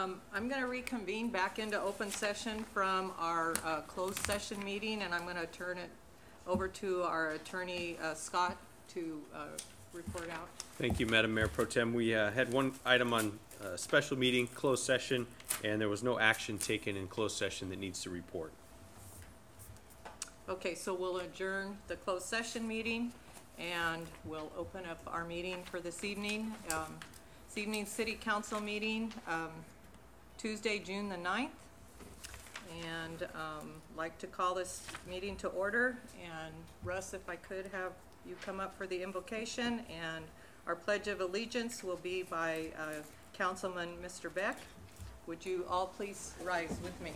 I'm going to reconvene back into open session from our closed session meeting, and I'm going to turn it over to our attorney, Scott, to report out. Thank you, Madam Mayor Pro Tem. We had one item on special meeting, closed session, and there was no action taken in closed session that needs to report. Okay, so we'll adjourn the closed session meeting, and we'll open up our meeting for this evening. This evening's City Council meeting, Tuesday, June the 9th. And like to call this meeting to order. And Russ, if I could have you come up for the invocation. And our Pledge of Allegiance will be by Councilman Mr. Beck. Would you all please rise with me?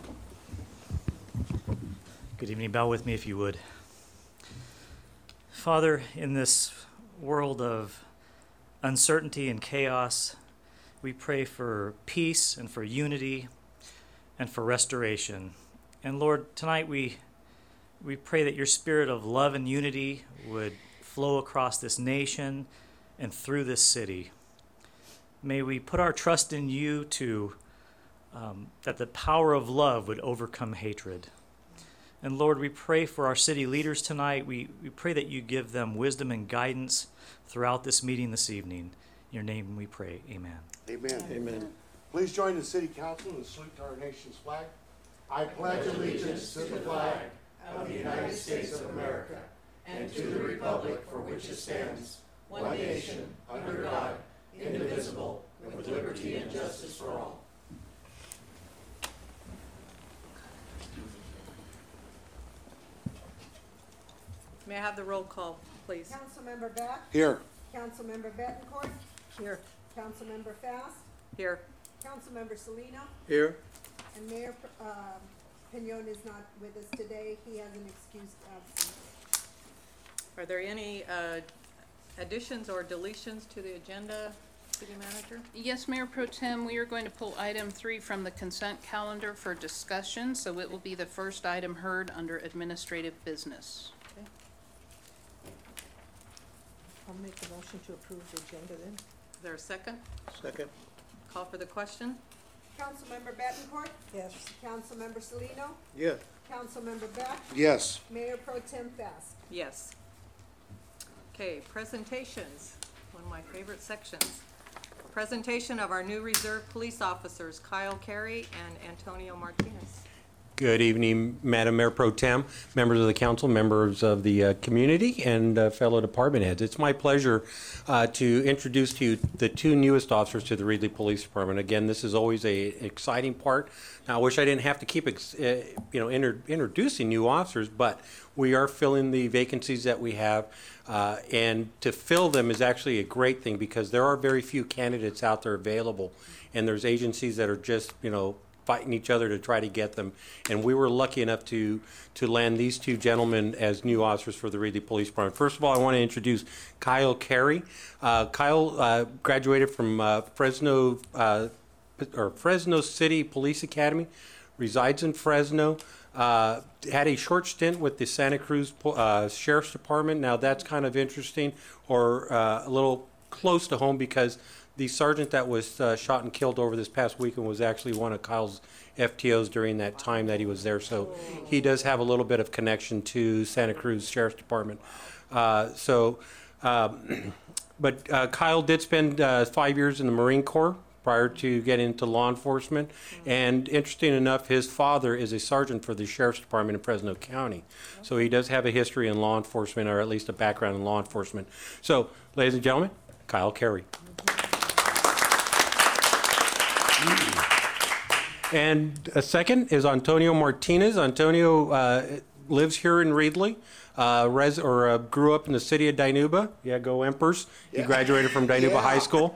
Good evening. Bow with me if you would. Father, in this world of uncertainty and chaos, we pray for peace and for unity and for restoration. And Lord, tonight we pray that your spirit of love and unity would flow across this nation and through this city. May we put our trust in you to that the power of love would overcome hatred. And Lord, we pray for our city leaders tonight. We pray that you give them wisdom and guidance throughout this meeting this evening. In your name we pray. Amen. Amen. Amen. Please join the City Council in the salute to our nation's flag. I pledge allegiance to the flag of the United States of America and to the republic for which it stands, one nation, under God, indivisible, with liberty and justice for all. May I have the roll call, please? Councilmember Beck? Here. Councilmember Bettencourt? Here. Councilmember Fast? Here. Councilmember Salino? Here. And Mayor Pignon is not with us today. He has an excused absence. Are there any additions or deletions to the agenda, City Manager? Yes, Mayor Pro Tem, we are going to pull item 3 from the consent calendar for discussion, so it will be the first item heard under administrative business. Okay. I'll make the motion to approve the agenda then. Is there a second? Second. Call for the question. Councilmember Bettencourt? Yes. Councilmember Salino? Yes. Councilmember Beck? Yes. Mayor Pro Tem Fast? Yes. Okay, presentations, one of my favorite sections. Presentation of our new reserve police officers, Kyle Carey and Antonio Martinez. Good evening, Madam Mayor Pro Tem, members of the council, members of the community, and fellow department heads. It's my pleasure to introduce to you the two newest officers to the Reedley Police Department. Again, this is always an exciting part. Now, I wish I didn't have to keep introducing new officers, but we are filling the vacancies that we have, and to fill them is actually a great thing because there are very few candidates out there available, and there's agencies that are just, fighting each other to try to get them. And we were lucky enough to land these two gentlemen as new officers for the Reedley Police Department. First of all, I want to introduce Kyle Carey. Kyle graduated from Fresno City Police Academy, resides in Fresno, had a short stint with the Santa Cruz Sheriff's Department. Now that's kind of interesting, or a little close to home, because the sergeant that was shot and killed over this past weekend was actually one of Kyle's FTOs during that time that he was there. So he does have a little bit of connection to Santa Cruz Sheriff's Department. But Kyle did spend 5 years in the Marine Corps prior to getting into law enforcement. And interesting enough, his father is a sergeant for the Sheriff's Department in Fresno County. So he does have a history in law enforcement, or at least a background in law enforcement. So, ladies and gentlemen, Kyle Carey. And a second is Antonio Martinez. Antonio lives here in Reedley, grew up in the city of Dinuba. Yeah, go Emperors. He graduated from Dinuba High School.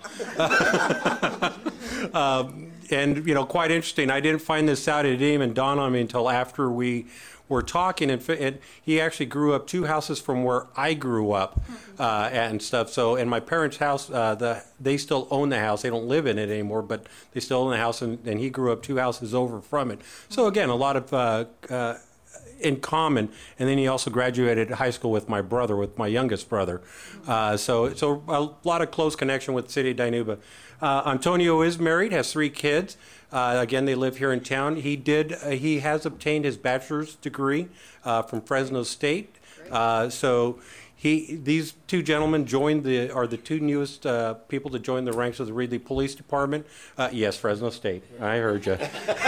And, quite interesting. I didn't find this out. It didn't even dawn on me until after we were talking. And he actually grew up 2 houses from where I grew up and stuff. So, in my parents' house, they still own the house. They don't live in it anymore, but they still own the house. And he grew up 2 houses over from it. So, again, a lot of in common, and then he also graduated high school with my brother, with my youngest brother. So a lot of close connection with the city of Dinuba. Antonio is married, has 3 kids. Again, they live here in town. He has obtained his bachelor's degree from Fresno State. These 2 gentlemen are the 2 newest people to join the ranks of the Reedley Police Department. Yes, Fresno State. I heard you.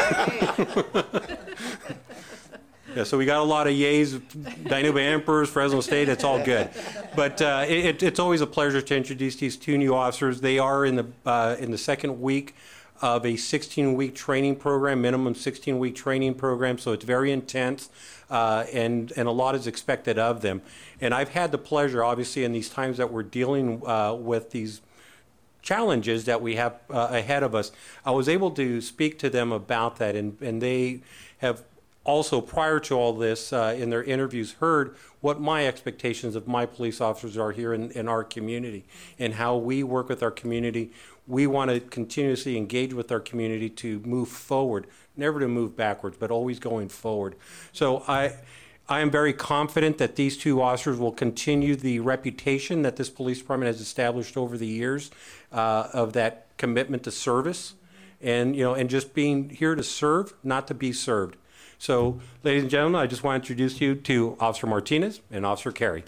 Yeah, so we got a lot of yays, Dinuba Emperors, Fresno State. It's all good, but it's always a pleasure to introduce these 2 new officers. They are in the second week of a 16-week training program, minimum 16-week training program. So it's very intense, and a lot is expected of them. And I've had the pleasure, obviously, in these times that we're dealing with these challenges that we have ahead of us, I was able to speak to them about that, and they have also, prior to all this, in their interviews, heard what my expectations of my police officers are here in our community and how we work with our community. We want to continuously engage with our community to move forward, never to move backwards, but always going forward. So I am very confident that these 2 officers will continue the reputation that this police department has established over the years of that commitment to service, and just being here to serve, not to be served. So, ladies and gentlemen, I just want to introduce you to Officer Martinez and Officer Carey.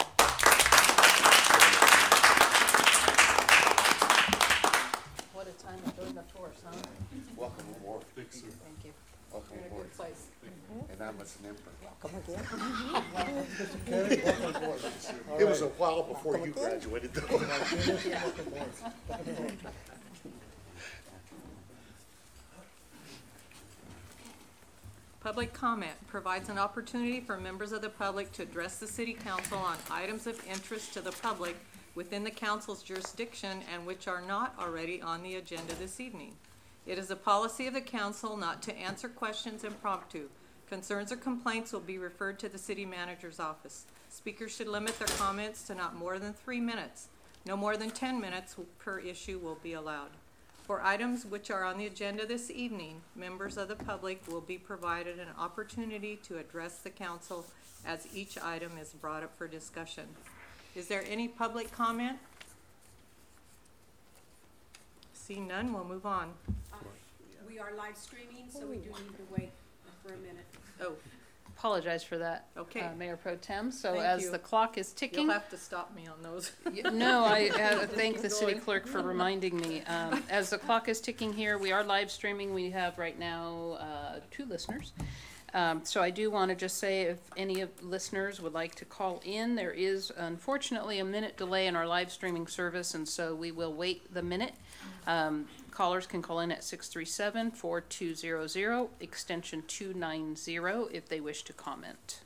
What a time of doing the force, huh? Welcome aboard. Thank you. Welcome You're in a aboard. good place. And I'm an emperor. Come again? It was a while before you graduated, though. Public comment provides an opportunity for members of the public to address the city council on items of interest to the public within the council's jurisdiction and which are not already on the agenda this evening. It is a policy of the council not to answer questions impromptu. Concerns or complaints will be referred to the city manager's office. Speakers should limit their comments to not more than 3 minutes. No more than 10 minutes per issue will be allowed. For items which are on the agenda this evening, members of the public will be provided an opportunity to address the council as each item is brought up for discussion. Is there any public comment? Seeing none, we'll move on. We are live streaming, so we do need to wait for a minute. Oh, Apologize for that, okay. Mayor Pro Tem. So Thank as you. the clock is ticking. You'll have to stop me on those. No, I thank the city clerk for reminding me. As the clock is ticking here, we are live streaming. We have right now 2 listeners. So I do want to just say if any of listeners would like to call in, there is unfortunately a minute delay in our live streaming service, and so we will wait the minute. Callers can call in at 637-4200, extension 290 if they wish to comment.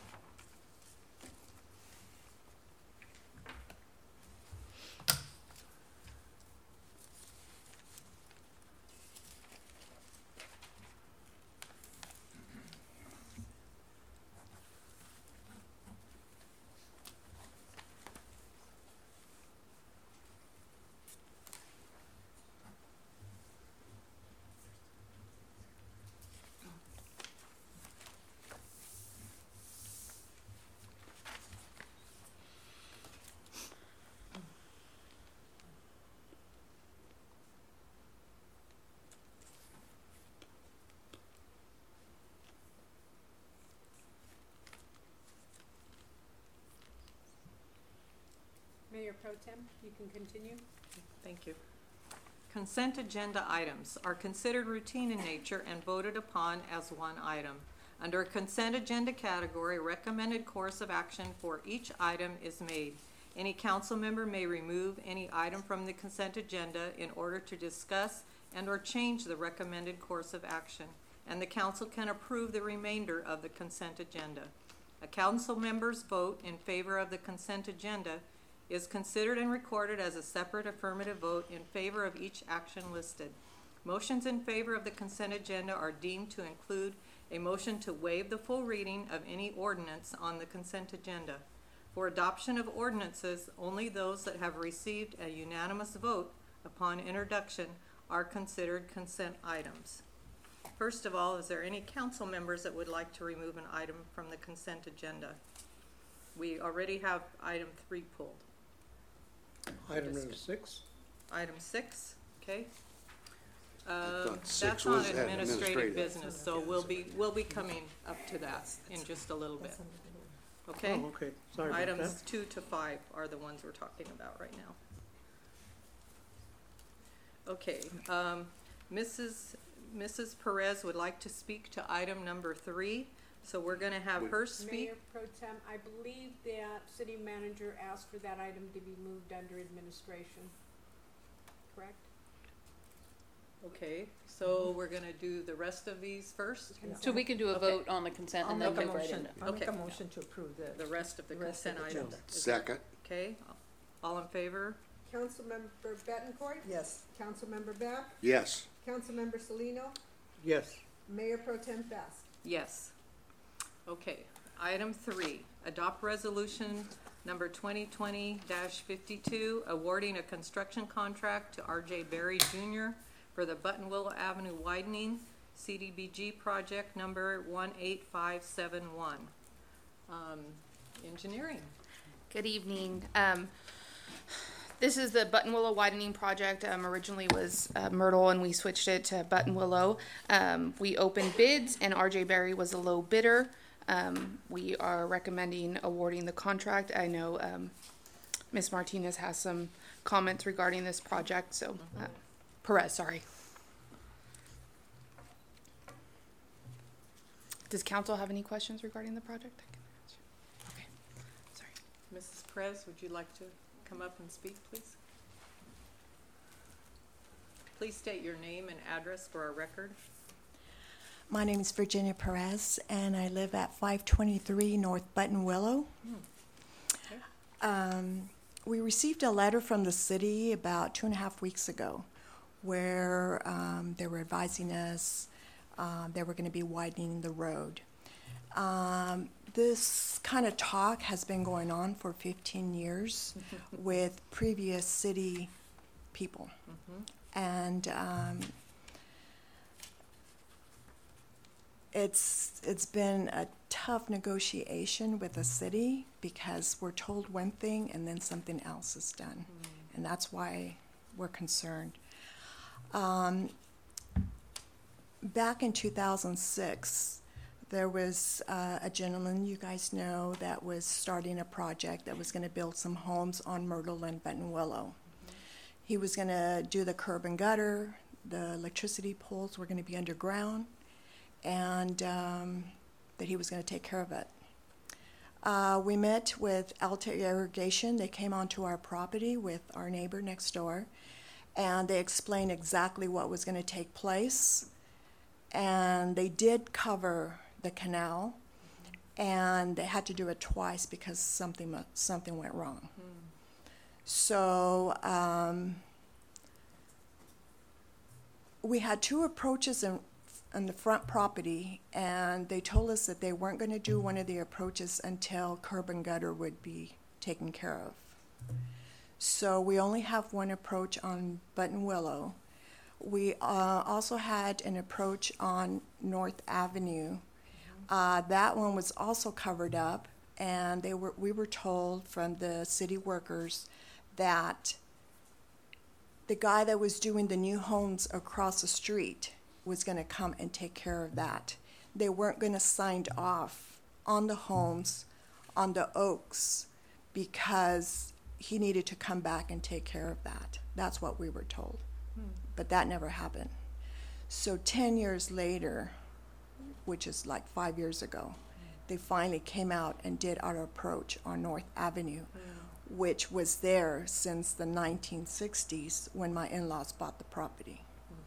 Mayor Pro Tem, you can continue. Thank you. Consent agenda items are considered routine in nature and voted upon as one item. Under a consent agenda category, recommended course of action for each item is made. Any council member may remove any item from the consent agenda in order to discuss and/or change the recommended course of action, and the council can approve the remainder of the consent agenda. A council member's vote in favor of the consent agenda is considered and recorded as a separate affirmative vote in favor of each action listed. Motions in favor of the consent agenda are deemed to include a motion to waive the full reading of any ordinance on the consent agenda. For adoption of ordinances, only those that have received a unanimous vote upon introduction are considered consent items. First of all, is there any council members that would like to remove an item from the consent agenda? We already have item 3 pulled. Item number 6. Item 6, okay? thought 6 That's was on administrative business, so we'll be coming up to that in just a little bit. Okay? Oh, okay, sorry about that. Items 2 to 5 are the ones we're talking about right now. Okay, Mrs. Perez would like to speak to item number 3, so we're gonna have her speak. Mayor Pro Tem, I believe that city manager asked for that item to be moved under administration, correct? Okay, so we're gonna do the rest of these first? So we can do a Okay. vote on the consent I'll and then make a move right motion, into. I'll make a Okay. motion to approve The rest of the rest of consent the items. agenda. Second. Okay, all in favor? Councilmember Bettencourt? Yes. Councilmember Beck? Yes. Councilmember Salino? Yes. Mayor Pro Tem Best? Yes. Okay, item 3, adopt resolution number 2020-52, awarding a construction contract to R.J. Berry Jr. for the Buttonwillow Avenue widening, CDBG project number 18571. Engineering. Good evening. This is the Buttonwillow widening project. Originally was Myrtle, and we switched it to Buttonwillow. We opened bids, and RJ Berry was the low bidder. We are recommending awarding the contract. I know Ms. Martinez has some comments regarding this project, so Perez, sorry. Does council have any questions regarding the project? Okay, sorry. Mrs. Perez, would you like to come up and speak, please? Please state your name and address for our record. My name is Virginia Perez, and I live at 523 North Buttonwillow. We received a letter from the city about 2.5 weeks ago where they were advising us they were going to be widening the road. This kind of talk has been going on for 15 years with previous city people. And it's been a tough negotiation with the city because we're told one thing and then something else is done. And that's why we're concerned. Back in 2006, there was a gentleman you guys know that was starting a project that was going to build some homes on Myrtle and Buttonwillow. He was going to do the curb and gutter, the electricity poles were going to be underground, and that he was going to take care of it. We met with Alta Irrigation. They came onto our property with our neighbor next door, and they explained exactly what was going to take place. And they did cover the canal, and they had to do it twice because something went wrong. So we had 2 approaches on the front property, and they told us that they weren't going to do one of the approaches until curb and gutter would be taken care of. So we only have one approach on Buttonwillow. We also had an approach on North Avenue. That one was also covered up, and we were told from the city workers that the guy that was doing the new homes across the street was going to come and take care of that. They weren't going to sign off on the homes, on the Oaks, because he needed to come back and take care of that. That's what we were told. But that never happened. So 10 years later, which is like 5 years ago, they finally came out and did our approach on North Avenue, which was there since the 1960s when my in-laws bought the property.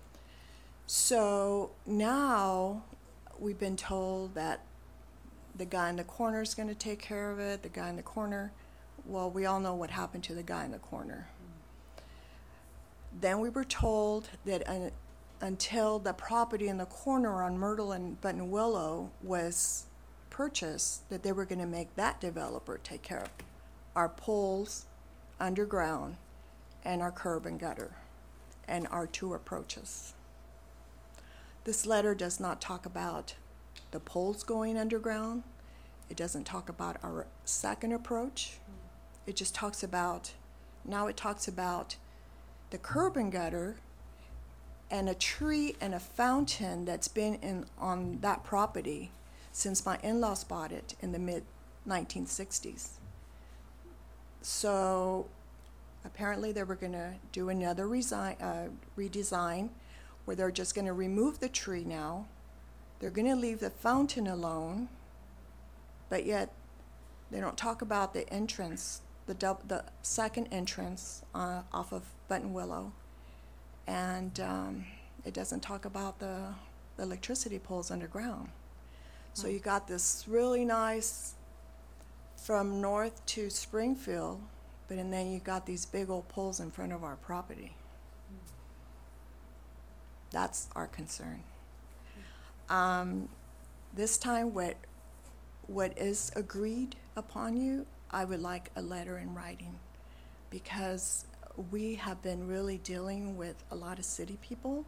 So now we've been told that the guy in the corner is going to take care of it, the guy in the corner. Well, we all know what happened to the guy in the corner. Then we were told that until the property in the corner on Myrtle and Buttonwillow was purchased, that they were going to make that developer take care of our poles underground and our curb and gutter and our 2 approaches. This letter does not talk about the poles going underground. It doesn't talk about our second approach. It just talks about, now it talks about the curb and gutter and a tree and a fountain that's been on that property since my in-laws bought it in the mid-1960s. So apparently they were going to do another redesign where they're just going to remove the tree now. They're going to leave the fountain alone, but yet they don't talk about the entrance, the second entrance off of Buttonwillow. And it doesn't talk about the electricity poles underground. So you got this really nice from north to Springfield, but and then you got these big old poles in front of our property. That's our concern. This time what is agreed upon you, I would like a letter in writing, because we have been really dealing with a lot of city people.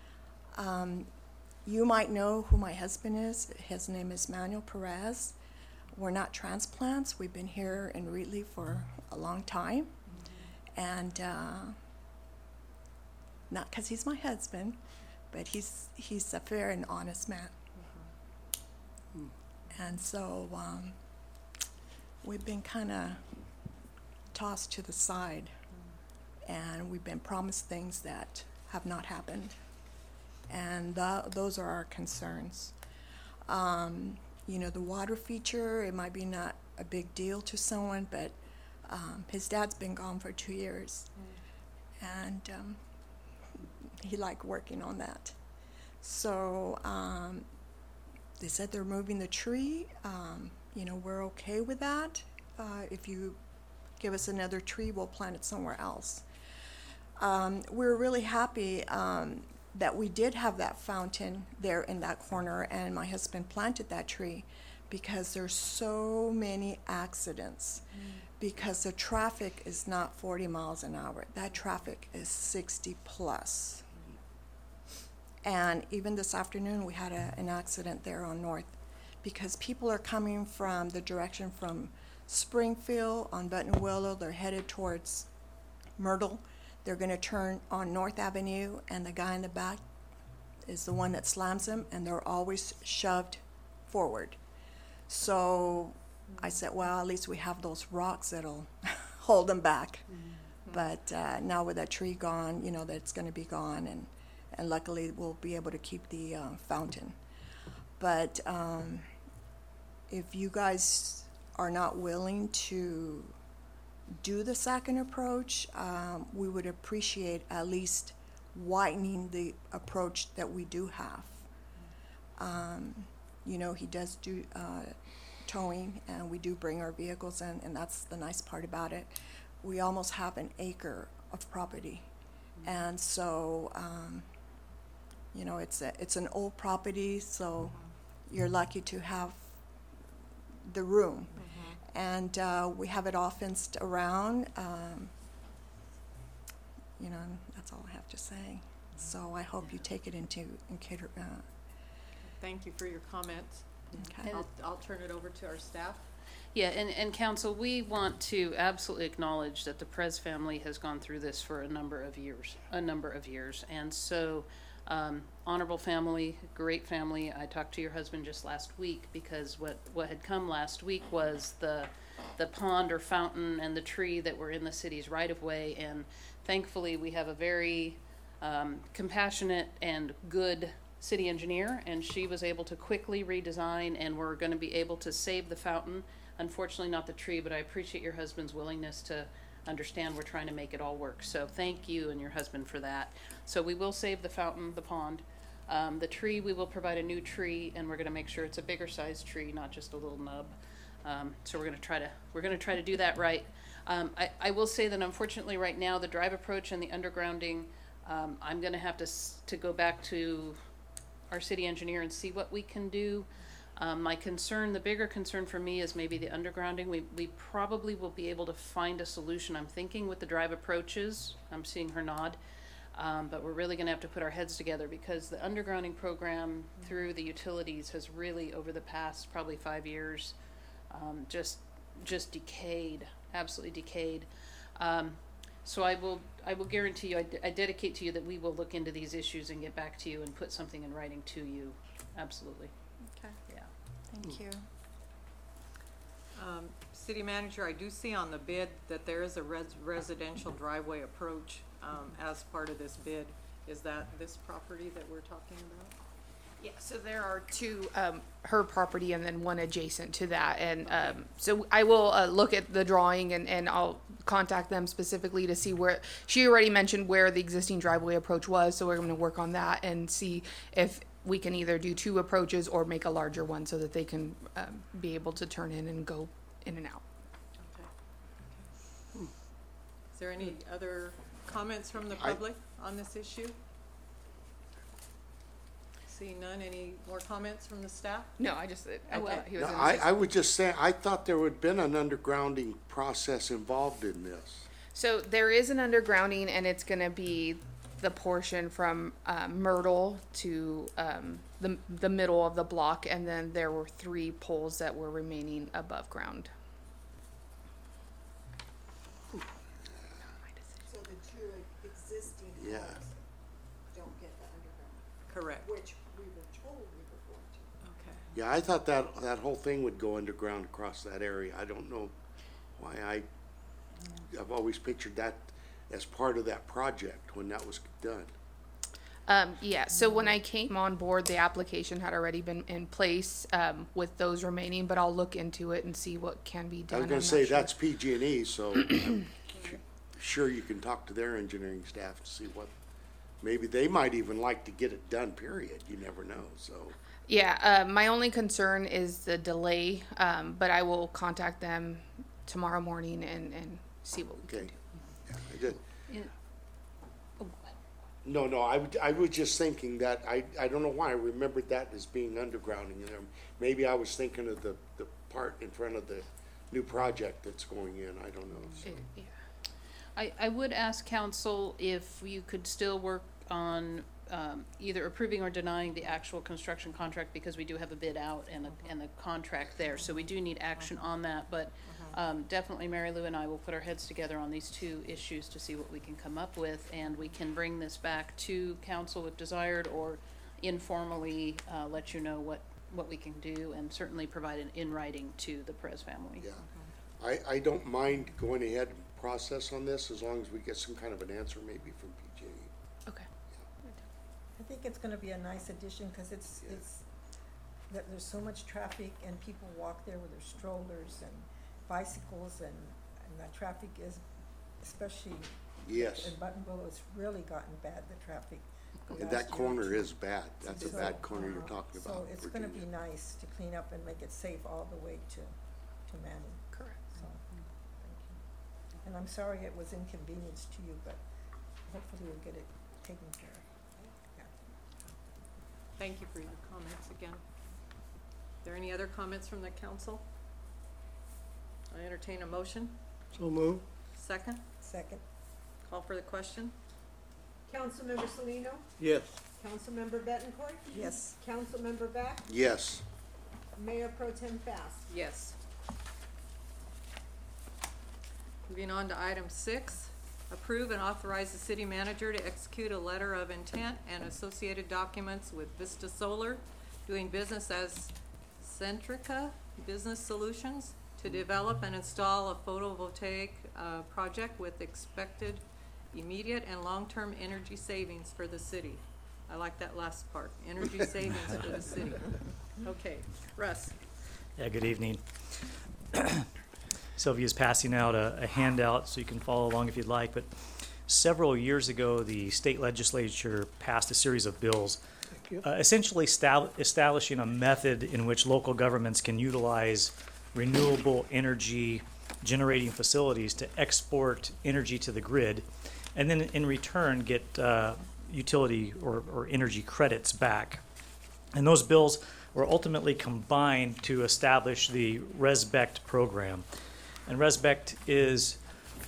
You might know who my husband is. His name is Manuel Perez. We're not transplants. We've been here in Wheatley for a long time. And not because he's my husband, but he's a fair and honest man. And so we've been kind of tossed to the side, and we've been promised things that have not happened. And those are our concerns. You know, the water feature, it might be not a big deal to someone, but his dad's been gone for 2 years. And he liked working on that. So they said they're moving the tree. You know, we're okay with that. If you give us another tree, we'll plant it somewhere else. We're really happy that we did have that fountain there in that corner, and my husband planted that tree, because there's so many accidents. Because the traffic is not 40 miles an hour. That traffic is 60 plus. And even this afternoon, we had an accident there on North, because people are coming from the direction from Springfield on Buttonwillow. They're headed towards Myrtle. They're going to turn on North Avenue, and the guy in the back is the one that slams them, and they're always shoved forward. So I said, well, at least we have those rocks that'll hold them back. But now with that tree gone, you know, that's going to be gone, and luckily we'll be able to keep the fountain. But if you guys are not willing to do the second approach, we would appreciate at least widening the approach that we do have. You know, he does do towing, and we do bring our vehicles in, and that's the nice part about it. We almost have an acre of property, and so you know, it's an old property, so you're lucky to have the room. And we have it all fenced around. You know, that's all I have to say. So I hope you take it into Thank you for your comments. Okay. I'll turn it over to our staff. Yeah, and council, we want to absolutely acknowledge that the Perez family has gone through this for a number of years. And so, honorable family, great family. I talked to your husband just last week, because what had come last week was the pond or fountain and the tree that were in the city's right of way. And thankfully we have a very compassionate and good city engineer, and she was able to quickly redesign, and we're going to be able to save the fountain. Unfortunately not the tree, but I appreciate your husband's willingness to understand we're trying to make it all work. So thank you and your husband for that. So we will save the fountain, the pond. The tree, we will provide a new tree, and we're going to make sure it's a bigger sized tree, not just a little nub. So we're going to try to do that right. I will say that unfortunately right now the drive approach and the undergrounding, I'm going to have to go back to our city engineer and see what we can do. My concern, the bigger concern for me, is maybe the undergrounding. We probably will be able to find a solution. I'm thinking with the drive approaches, I'm seeing her nod. But we're really gonna have to put our heads together because the undergrounding program through the utilities has really, over the past probably 5 years, just decayed, absolutely decayed. So I will guarantee you, I dedicate to you that we will look into these issues and get back to you and put something in writing to you. Absolutely. Okay, Yeah. thank you. City Manager, I do see on the bid that there is a residential driveway approach as part of this bid. Is that this property that we're talking about? Yeah, so there are two, her property and then one adjacent to that. And so I will look at the drawing and I'll contact them specifically to see where, she already mentioned where the existing driveway approach was. So we're going to work on that and see if we can either do two approaches or make a larger one so that they can be able to turn in and go in and out. Okay. Is there any other comments from the public on this issue? See none. Any more comments from the staff? No, I just, he was No, in I would just say, I thought there would have been an undergrounding process involved in this. So there is an undergrounding, and it's going to be the portion from Myrtle to the middle of the block, and then there were 3 poles that were remaining above ground. So the two existing Yeah. homes don't get the underground, Correct. which we were told we were going to. Okay. Yeah, I thought that whole thing would go underground across that area. I don't know why I've always pictured that as part of that project when that was done. Yeah, so when I came on board, the application had already been in place with those remaining, but I'll look into it and see what can be I done. was gonna I'm say, not sure. that's PG&E, so I'm sure you can talk to their engineering staff to see what, maybe they might even like to get it done, period. You never know, so. Yeah, my only concern is the delay, but I will contact them tomorrow morning and see what we can Okay. do. Yeah, I did. Oh, No, I was just thinking that, I don't know why I remembered that as being undergrounding. Maybe I was thinking of the part in front of the new project that's going in, I don't know, so. I would ask council if you could still work on either approving or denying the actual construction contract, because we do have a bid out and a contract there, so we do need action on that, but definitely Mary Lou and I will put our heads together on these 2 issues to see what we can come up with, and we can bring this back to council if desired, or informally let you know what we can do, and certainly provide it in writing to the Perez family. Yeah, I don't mind going ahead and process on this as long as we get some kind of an answer maybe from PG&E. Okay. I think it's gonna be a nice addition, cause it's, that there's so much traffic and people walk there with their strollers and bicycles and the traffic is, especially Yes, in Buttonwillow, it's really gotten bad, the traffic. the and last that year or corner two. is bad. That's a So, bad corner you're talking about. So it's gonna be Virginia. nice to clean up and make it safe all the way to Manning. Correct. So, thank you. And I'm sorry it was inconvenience to you, but hopefully we'll get it taken care of. Yeah. Thank you for your comments again. Are there any other comments from the council? I entertain a motion. So move. Second, Second, call for the question. Councilmember Salino, Yes. Councilmember Bettencourt, yes. Councilmember Beck, Yes, Mayor Pro Tem Fast. Yes. Moving on to item 6, approve and authorize the city manager to execute a letter of intent and associated documents with Vista Solar, doing business as Centrica Business Solutions, to develop and install a photovoltaic project with expected immediate and long-term energy savings for the city. I like that last part, energy savings for the city. Okay, Russ. Yeah, good evening. Sylvia's passing out a handout so you can follow along if you'd like, but several years ago, the state legislature passed a series of bills essentially establishing a method in which local governments can utilize renewable energy generating facilities to export energy to the grid, and then in return get utility or energy credits back. And those bills were ultimately combined to establish the RESBECT program. And RESBECT is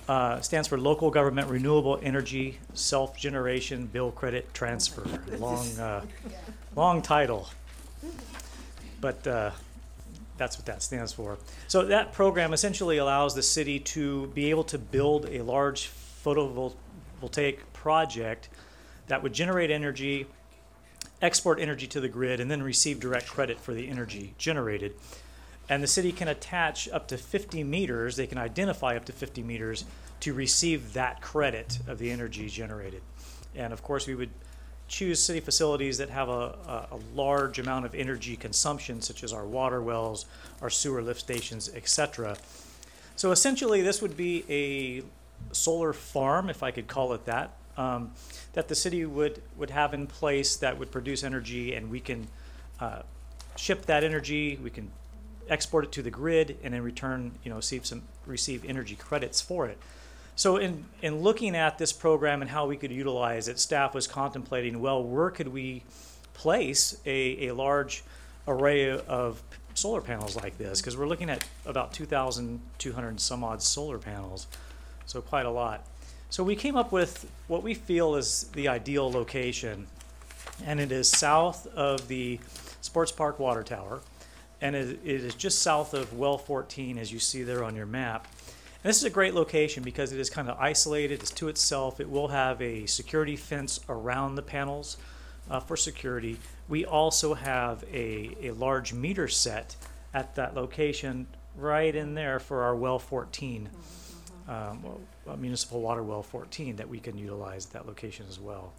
stands for Local Government Renewable Energy Self-Generation Bill Credit Transfer. Long title, but that's what that stands for. So that program essentially allows the city to be able to build a large photovoltaic project that would generate energy, export energy to the grid, and then receive direct credit for the energy generated. And the city can attach up to 50 meters, they can identify up to 50 meters to receive that credit of the energy generated. And of course, we would choose city facilities that have a large amount of energy consumption, such as our water wells, our sewer lift stations, etc. So essentially, this would be a solar farm, if I could call it that, that the city would have in place that would produce energy, and we can ship that energy, we can export it to the grid, and in return, receive energy credits for it. So in looking at this program and how we could utilize it, staff was contemplating, well, where could we place a large array of solar panels like this? Because we're looking at about 2,200 and some odd solar panels, so quite a lot. So we came up with what we feel is the ideal location, and it is south of the Sports Park Water Tower, and it is just south of Well 14, as you see there on your map. And this is a great location because it is kind of isolated, it's to itself. It will have a security fence around the panels for security. We also have a large meter set at that location right in there for our Well 14, municipal water well 14, that we can utilize at that location as well.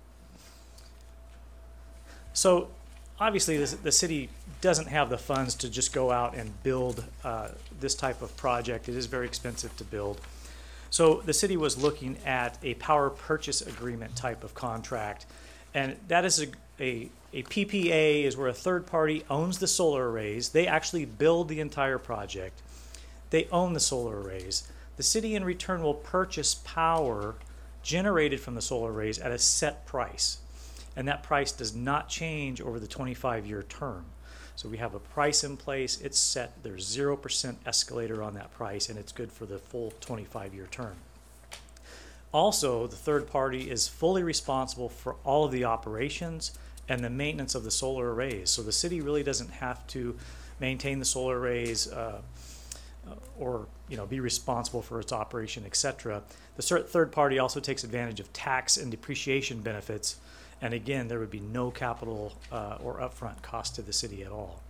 So obviously the city doesn't have the funds to just go out and build this type of project. It is very expensive to build. So the city was looking at a power purchase agreement type of contract, and that is a PPA is where a third party owns the solar arrays. They actually build the entire project. They own the solar arrays. The city in return will purchase power generated from the solar arrays at a set price, and that price does not change over the 25-year term. So we have a price in place, it's set, there's 0% escalator on that price, and it's good for the full 25-year term. Also, the third party is fully responsible for all of the operations and the maintenance of the solar arrays. So the city really doesn't have to maintain the solar arrays or be responsible for its operation, etc. The third party also takes advantage of tax and depreciation benefits. And again, there would be no capital or upfront cost to the city at all.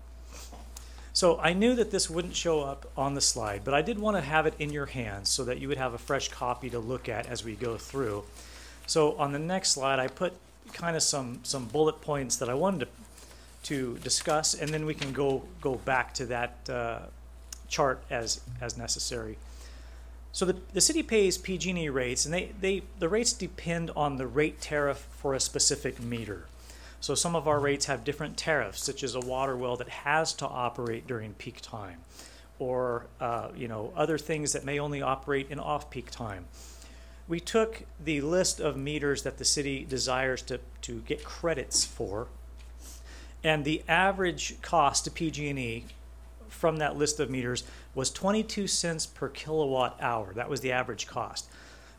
So I knew that this wouldn't show up on the slide, but I did want to have it in your hands so that you would have a fresh copy to look at as we go through. So on the next slide, I put kind of some bullet points that I wanted to discuss, and then we can go back to that chart as necessary. So the city pays PG&E rates, and the rates depend on the rate tariff for a specific meter. So some of our rates have different tariffs, such as a water well that has to operate during peak time, or other things that may only operate in off-peak time. We took the list of meters that the city desires to get credits for, and the average cost to PG&E from that list of meters was 22 cents per kilowatt hour. That was the average cost.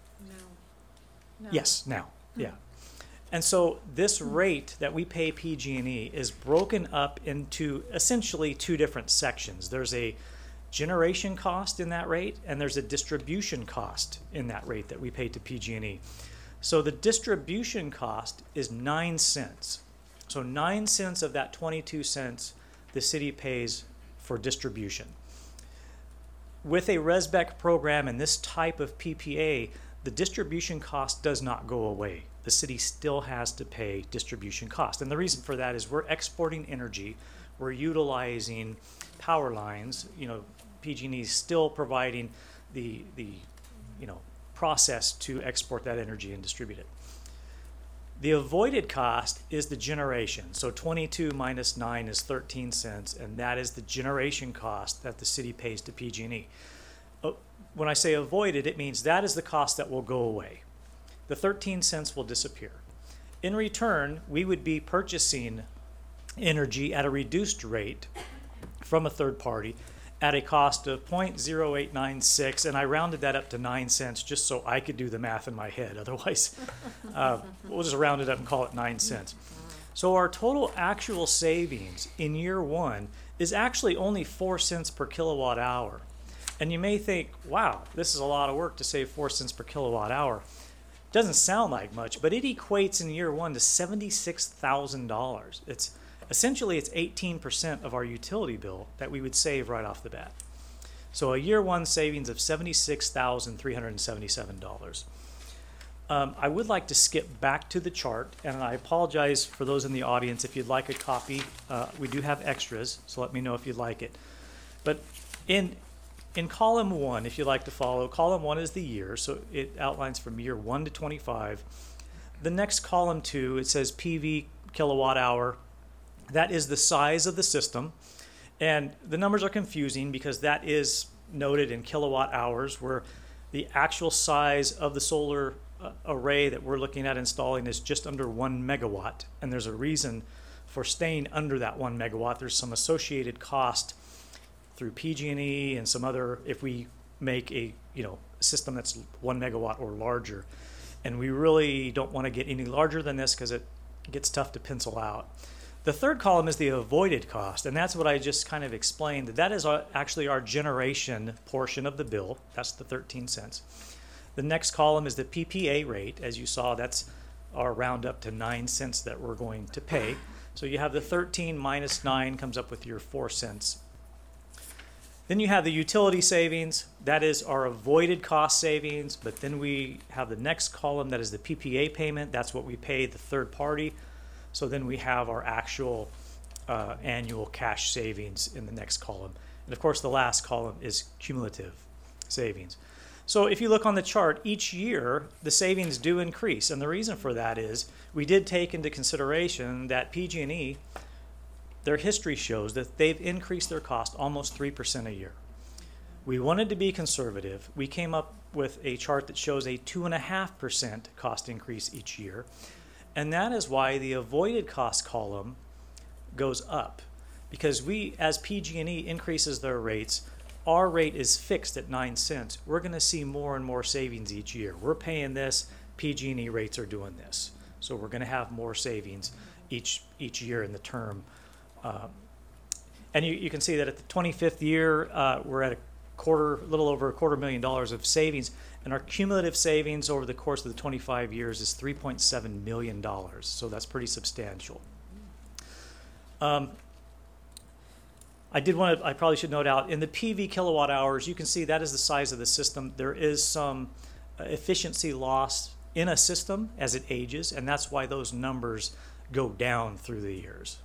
No. Yes, now, yeah. And so this rate that we pay PG&E is broken up into essentially two different sections. There's a generation cost in that rate, and there's a distribution cost in that rate that we pay to PG&E. So the distribution cost is 9 cents. So 9 cents of that 22 cents the city pays for distribution. With a RESBEC program and this type of PPA, the distribution cost does not go away. The city still has to pay distribution cost. And the reason for that is we're exporting energy, we're utilizing power lines, PG&E is still providing the process to export that energy and distribute it. The avoided cost is the generation. So 22 minus 9 is 13 cents, and that is the generation cost that the city pays to PG&E. When I say avoided, it means that is the cost that will go away. The 13 cents will disappear. In return, we would be purchasing energy at a reduced rate from a third party, at a cost of 0.0896, and I rounded that up to 9 cents just so I could do the math in my head. Otherwise, we'll just round it up and call it 9 cents. So our total actual savings in year one is actually only 4 cents per kilowatt hour. And you may think, wow, this is a lot of work to save 4 cents per kilowatt hour. Doesn't sound like much, but it equates in year one to $76,000. It's 18% of our utility bill that we would save right off the bat. So a year one savings of $76,377. I would like to skip back to the chart, and I apologize for those in the audience. If you'd like a copy, we do have extras, so let me know if you'd like it. But in column one, if you'd like to follow, column one is the year, so it outlines from year 1 to 25. The next column 2, it says PV kilowatt hour. That is the size of the system, and the numbers are confusing because that is noted in kilowatt hours, where the actual size of the solar array that we're looking at installing is just under 1 megawatt, and there's a reason for staying under that 1 megawatt. There's some associated cost through PG&E and some other, if we make a system that's 1 megawatt or larger, and we really don't want to get any larger than this because it gets tough to pencil out. The third column is the avoided cost, and that's what I just kind of explained. That is actually our generation portion of the bill. That's the 13 cents. The next column is the PPA rate. As you saw, that's our round up to 9 cents that we're going to pay. So you have the 13 minus 9 comes up with your 4 cents. Then you have the utility savings. That is our avoided cost savings. But then we have the next column that is the PPA payment. That's what we pay the third party. So then we have our actual annual cash savings in the next column. And of course, the last column is cumulative savings. So if you look on the chart, each year the savings do increase. And the reason for that is we did take into consideration that PG&E, their history shows that they've increased their cost almost 3% a year. We wanted to be conservative. We came up with a chart that shows a 2.5% cost increase each year. And that is why the avoided cost column goes up. Because we, as PG&E increases their rates, our rate is fixed at 9 cents. We're going to see more and more savings each year. We're paying this, PG&E rates are doing this. So we're going to have more savings each year in the term. And you can see that at the 25th year, we're at a little over $250,000 of savings, and our cumulative savings over the course of the 25 years is $3.7 million. So that's pretty substantial. I probably should note out, in the PV kilowatt hours, you can see that is the size of the system. There is some efficiency loss in a system as it ages, and that's why those numbers go down through the years.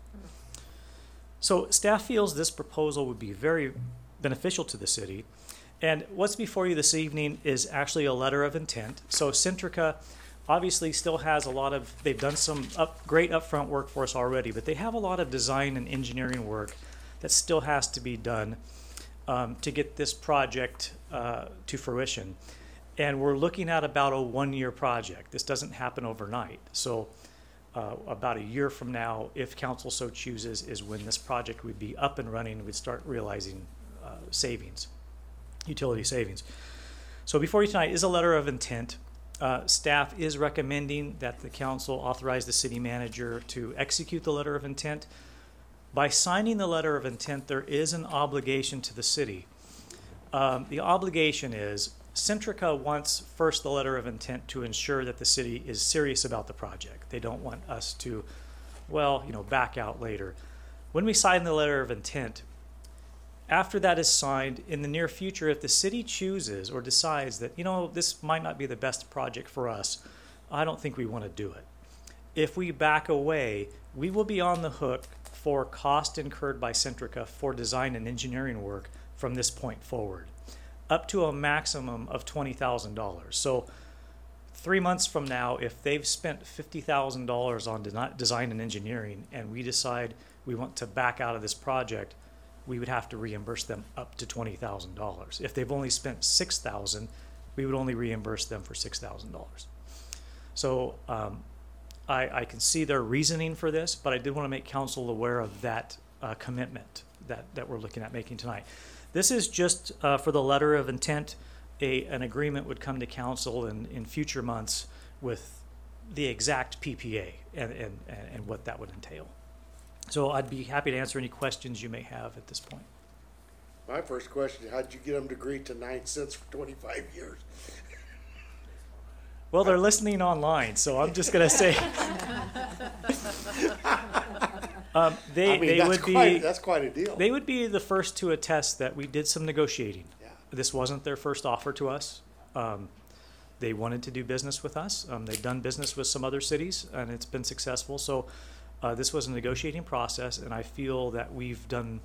So staff feels this proposal would be very beneficial to the city. And what's before you this evening is actually a letter of intent. So Centrica obviously still has they've done some great upfront work for us already, but they have a lot of design and engineering work that still has to be done to get this project to fruition. And we're looking at about a 1-year project. This doesn't happen overnight. So about a year from now, if council so chooses, is when this project would be up and running and we'd start realizing savings, utility savings. So before you tonight is a letter of intent. Staff is recommending that the council authorize the city manager to execute the letter of intent. By signing the letter of intent, there is an obligation to the city. The obligation is Centrica wants first the letter of intent to ensure that the city is serious about the project. They don't want us to, back out later. When we sign the letter of intent, after that is signed, in the near future, if the city chooses or decides that, this might not be the best project for us, I don't think we want to do it. If we back away, we will be on the hook for cost incurred by Centrica for design and engineering work from this point forward, up to a maximum of $20,000. So 3 months from now, if they've spent $50,000 on design and engineering and we decide we want to back out of this project, we would have to reimburse them up to $20,000. If they've only spent $6,000, we would only reimburse them for $6,000. So I can see their reasoning for this, but I did want to make council aware of that commitment that we're looking at making tonight. This is just for the letter of intent. An agreement would come to council in future months with the exact PPA and what that would entail. So I'd be happy to answer any questions you may have at this point. My first question, how'd you get them to agree to 9 cents for 25 years? Well, they're listening online, so I'm just going to say That's quite a deal. They would be the first to attest that we did some negotiating. Yeah. This wasn't their first offer to us. They wanted to do business with us. They've done business with some other cities, and it's been successful. So this was a negotiating process, and I feel that we've done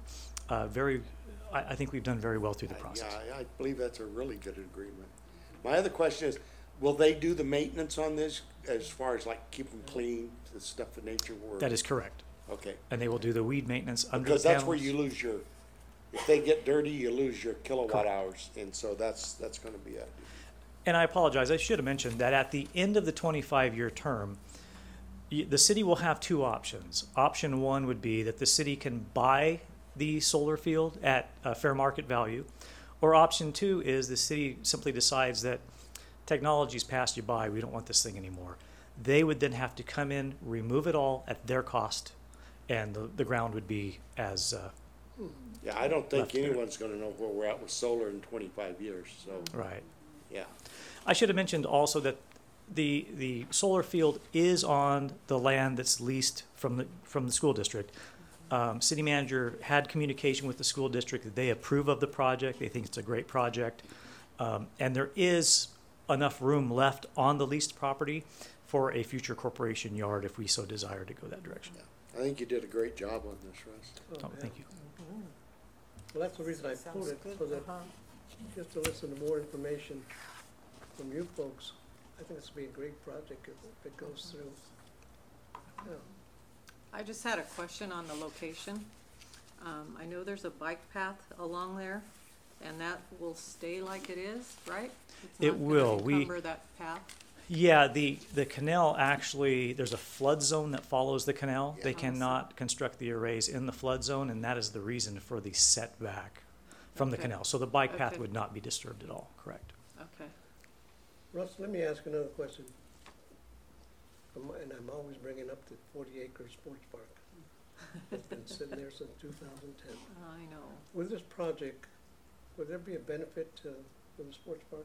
I think we've done very well through the process. Yeah, I believe that's a really good agreement. My other question is, will they do the maintenance on this as far as like keep them clean, the stuff of nature? That is correct. Okay. And they will do the weed maintenance under Because the that's panels. where you lose your, if they get dirty, you lose your kilowatt Correct. hours. And so that's going to be a, And I apologize, I should have mentioned that at the end of the 25-year term, the city will have two options. Option one would be that the city can buy the solar field at a fair market value, or option two is the city simply decides that technology's passed you by, we don't want this thing anymore. They would then have to come in, remove it all at their cost, and the ground would be as yeah, I don't think left there. anyone's going to know where we're at with solar in 25 years. So, right. yeah. I should have mentioned also that the solar field is on the land that's leased from the school district. City manager had communication with the school district that they approve of the project. They think it's a great project. And there is enough room left on the leased property for a future corporation yard if we so desire to go that direction. Yeah. I think you did a great job on this, Russ. Oh, thank you. Well, that's the reason I pulled it, so that, just to listen to more information from you folks. I think this would be a great project if it goes through. Yeah. I just had a question on the location. I know there's a bike path along there, and that will stay like it is, right? It's It not will. gonna encumber that path? Yeah, the canal actually, there's a flood zone that follows the canal. Yeah. They cannot construct the arrays in the flood zone, and that is the reason for the setback from the Okay. canal. So the bike path Okay. would not be disturbed at all, correct? Okay. Russ, let me ask another question. And I'm always bringing up the 40-acre sports park. It's been sitting there since 2010. I know. With this project, would there be a benefit for the sports park?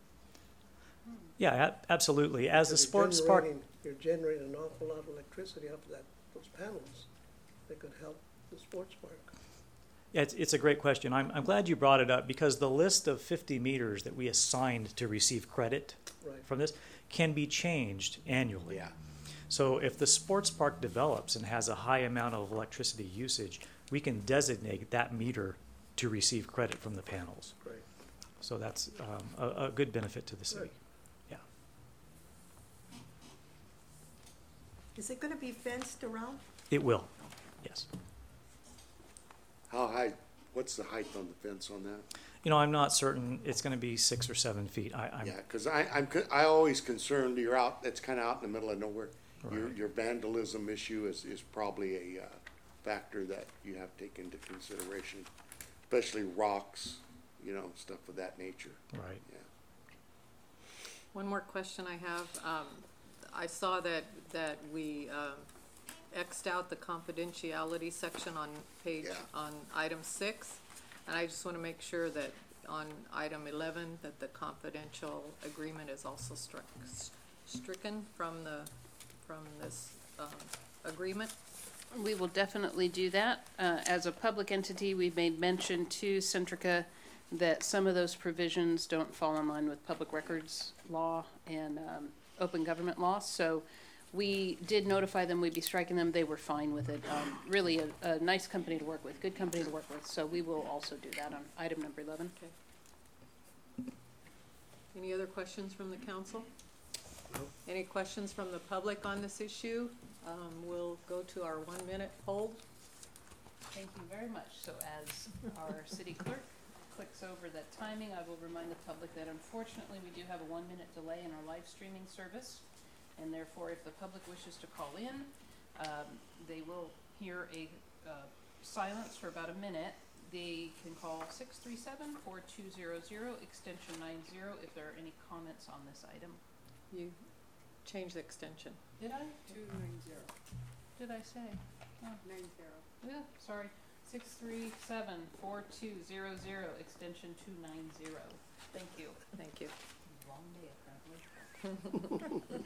Yeah, absolutely. As the Because sports park, you're generating an awful lot of electricity off of those panels that could help the sports park. yeah, it's a great question. I'm glad you brought it up because the list of 50 meters that we assigned to receive credit Right. from this can be changed annually. Yeah. So if the sports park develops and has a high amount of electricity usage, we can designate that meter to receive credit from the panels. Great. So that's a good benefit to the city. Good. Yeah. Is it gonna be fenced around? It will, yes. How high, what's the height on the fence on that? You know, I'm not certain it's going to be 6 or 7 feet. I'm Yeah, because I always concerned you're out, it's kind of out in the middle of nowhere. Right. Your vandalism issue is probably a factor that you have to take into consideration, especially rocks, stuff of that nature. right. Yeah. One more question I have. I saw that we Xed out the confidentiality section on Yeah. on item 6. And I just want to make sure that on item 11, that the confidential agreement is also stricken from this agreement. We will definitely do that. As a public entity, we've made mention to Centrica that some of those provisions don't fall in line with public records law and open government law. So we did notify them we'd be striking them. They were fine with it. Really a nice company to work with, good company to work with. So we will also do that on item number 11. Okay. Any other questions from the council? Any questions from the public on this issue? We'll go to our 1-minute hold. Thank you very much. So as our city clerk clicks over that timing, I will remind the public that unfortunately we do have a 1-minute delay in our live streaming service. And therefore, if the public wishes to call in, they will hear a silence for about a minute, they can call 637-4200, extension 90, if there are any comments on this item. You changed the extension. Did I? 290. Did I say? Oh, 90. yeah, sorry. 637-4200, extension 290. Thank you. Thank you. Long day, apparently.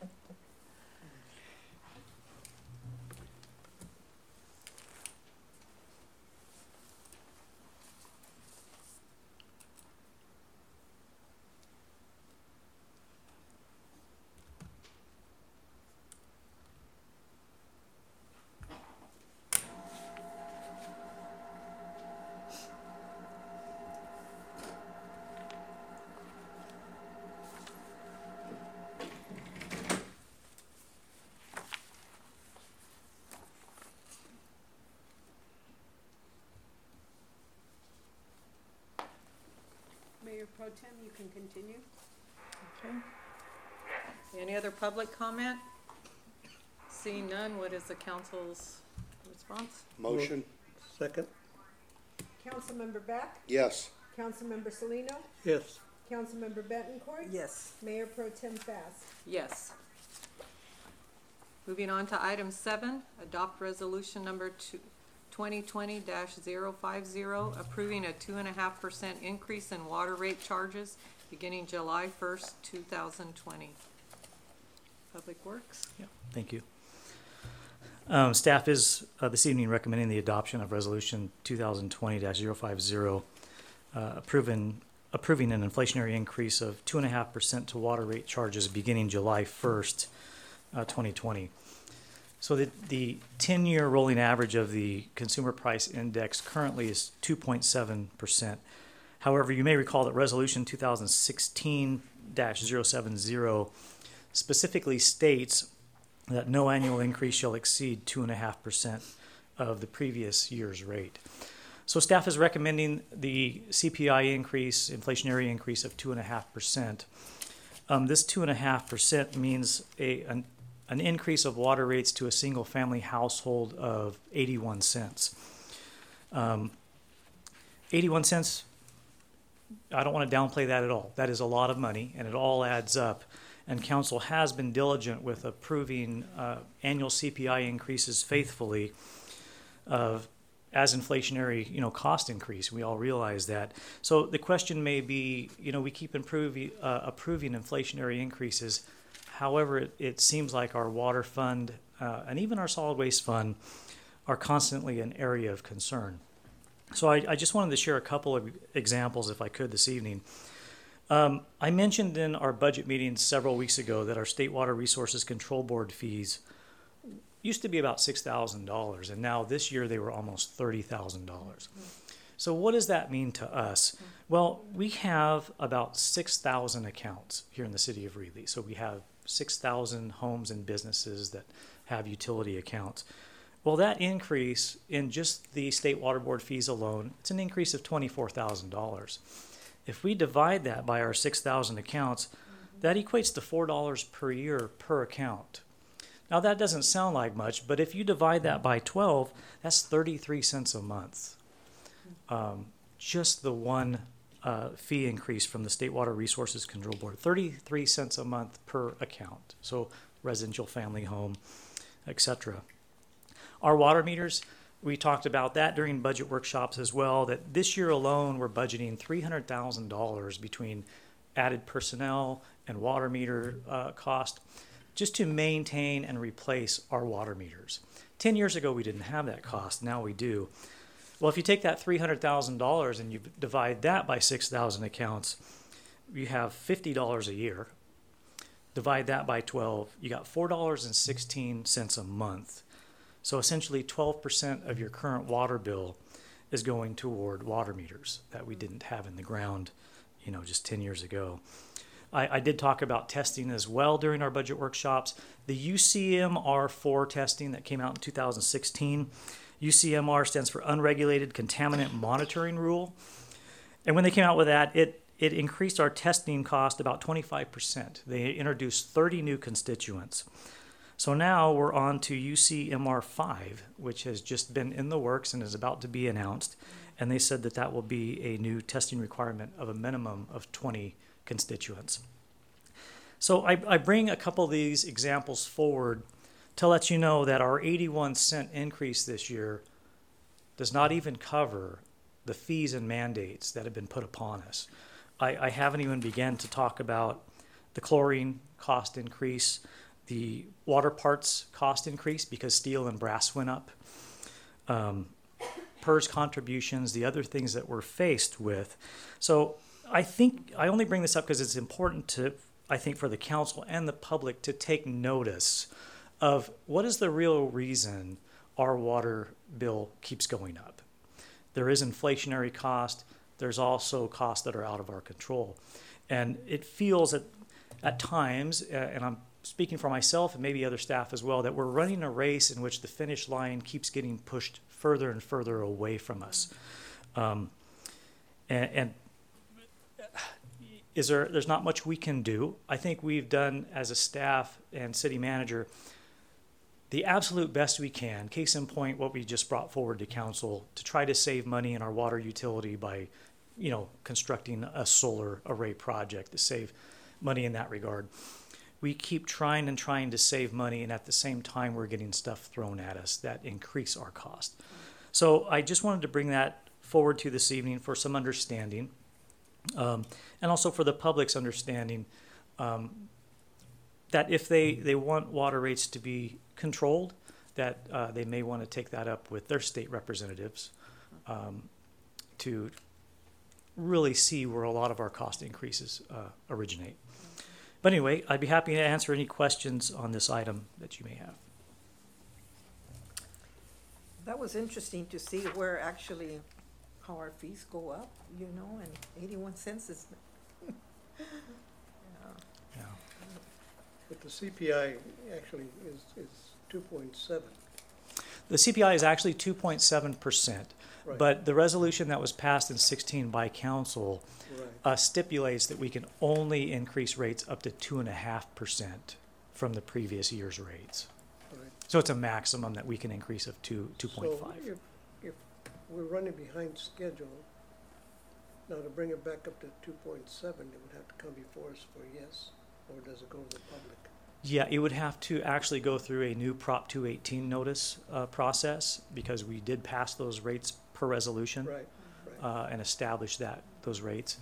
Mayor Pro Tem, you can continue. Okay. Any other public comment? Seeing none, what is the council's response? Motion? Second? Councilmember Beck? Yes. Councilmember Salino? Yes. Councilmember Bettencourt? Yes. Mayor Pro Tem Fast. Yes. Moving on to item 7, adopt resolution number 2020-050, approving a 2.5% increase in water rate charges beginning July 1st, 2020. Public Works? Yeah, thank you. Staff is this evening recommending the adoption of Resolution 2020-050, approving an inflationary increase of 2.5% to water rate charges beginning July 1st, 2020. So the 10-year rolling average of the Consumer Price Index currently is 2.7%. However, you may recall that Resolution 2016-070 specifically states that no annual increase shall exceed 2.5% of the previous year's rate. So staff is recommending the CPI increase, inflationary increase of 2.5%. This 2.5% means an increase of water rates to a single-family household of 81 cents. 81 cents, I don't want to downplay that at all. That is a lot of money, and it all adds up. And council has been diligent with approving annual CPI increases faithfully as inflationary, cost increase. We all realize that. So the question may be, we keep approving inflationary increases. However, it seems like our water fund and even our solid waste fund are constantly an area of concern. So I just wanted to share a couple of examples, if I could, this evening. I mentioned in our budget meeting several weeks ago that our State Water Resources Control Board fees used to be about $6,000, and now this year they were almost $30,000. So what does that mean to us? Well, we have about 6,000 accounts here in the city of Reedley. So we have 6,000 homes and businesses that have utility accounts. Well, that increase in just the State Water Board fees alone, it's an increase of $24,000. If we divide that by our 6,000 accounts, that equates to $4 per year per account. Now, that doesn't sound like much, but if you divide that by 12, that's 33 cents a month. Just the one fee increase from the State Water Resources Control Board, 33 cents a month per account. So residential, family, home, etc. Our water meters, we talked about that during budget workshops as well, that this year alone we're budgeting $300,000 between added personnel and water meter cost just to maintain and replace our water meters. 10 years ago we didn't have that cost, now we do. Well, if you take that $300,000 and you divide that by 6,000 accounts, you have $50 a year. Divide that by 12, you got $4.16 a month. So essentially 12% of your current water bill is going toward water meters that we didn't have in the ground, just 10 years ago. I did talk about testing as well during our budget workshops. The UCMR4 testing that came out in 2016, UCMR stands for Unregulated Contaminant Monitoring Rule. And when they came out with that, it increased our testing cost about 25%. They introduced 30 new constituents. So now we're on to UCMR 5, which has just been in the works and is about to be announced. And they said that that will be a new testing requirement of a minimum of 20 constituents. So I bring a couple of these examples forward to let you know that our 81-cent increase this year does not even cover the fees and mandates that have been put upon us. I haven't even begun to talk about the chlorine cost increase, the water parts cost increase because steel and brass went up, PERS contributions, the other things that we're faced with. So I think I only bring this up because it's important to, I think, for the council and the public to take notice of what is the real reason our water bill keeps going up. There is inflationary cost. There's also costs that are out of our control. And it feels at times, and I'm speaking for myself and maybe other staff as well, that we're running a race in which the finish line keeps getting pushed further and further away from us. There's not much we can do. I think we've done as a staff and city manager the absolute best we can. Case in point, what we just brought forward to council to try to save money in our water utility by, constructing a solar array project to save money in that regard. We keep trying to save money, and at the same time, we're getting stuff thrown at us that increase our cost. So I just wanted to bring that forward to this evening for some understanding, and also for the public's understanding that if they want water rates to be controlled, that they may want to take that up with their state representatives to really see where a lot of our cost increases originate. But anyway, I'd be happy to answer any questions on this item that you may have. That was interesting to see where actually how our fees go up, and 81 cents is. Yeah. But the CPI actually is 2.7. The CPI is actually 2.7%, Right. but the resolution that was passed in 16 by council Right. stipulates that we can only increase rates up to 2.5% from the previous year's rates. Right. So it's a maximum that we can increase of 2.5. So if we're running behind schedule, now to bring it back up to 2.7, it would have to come before us for yes, or does it go to the public? Yeah, it would have to actually go through a new Prop 218 notice process because we did pass those rates per resolution. Right, right. And establish those rates.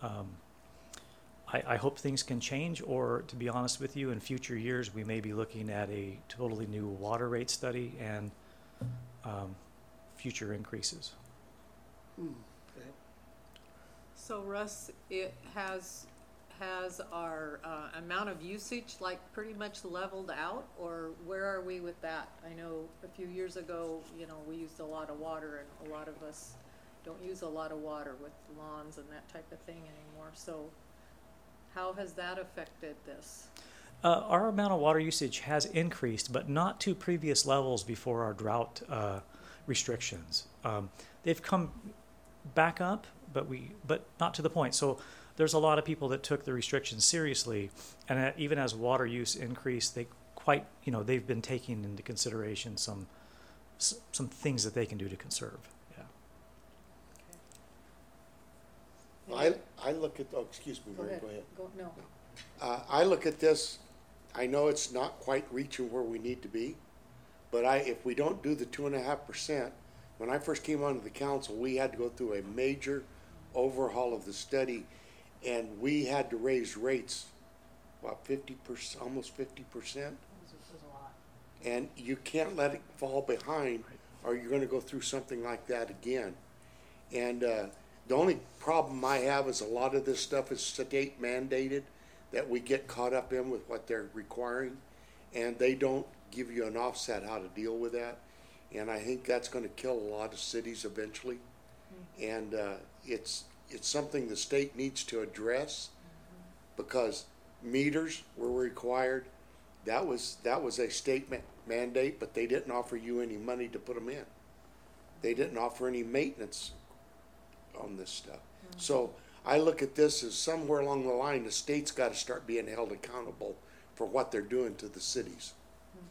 I hope things can change, or to be honest with you, in future years, we may be looking at a totally new water rate study and future increases. Okay. So Russ, it has our amount of usage pretty much leveled out, or where are we with that? I know a few years ago, we used a lot of water, and a lot of us don't use a lot of water with lawns and that type of thing anymore. So how has that affected this? Our amount of water usage has increased, but not to previous levels before our drought restrictions. They've come back up, but not to the point. So there's a lot of people that took the restrictions seriously, and even as water use increased, they've been taking into consideration some things that they can do to conserve. Yeah. I look at, excuse me, Mary, go ahead. No. I look at this, I know it's not quite reaching where we need to be, but if we don't do the 2.5%, when I first came onto the council, we had to go through a major overhaul of the study, and we had to raise rates, about 50%, almost 50%. And you can't let it fall behind, or you're going to go through something like that again. And the only problem I have is a lot of this stuff is state mandated, that we get caught up in with what they're requiring, and they don't give you an offset how to deal with that. And I think that's going to kill a lot of cities eventually. And it's something the state needs to address, because meters were required. That was a state mandate, but they didn't offer you any money to put them in. They didn't offer any maintenance on this stuff. So I look at this as somewhere along the line, the state's got to start being held accountable for what they're doing to the cities.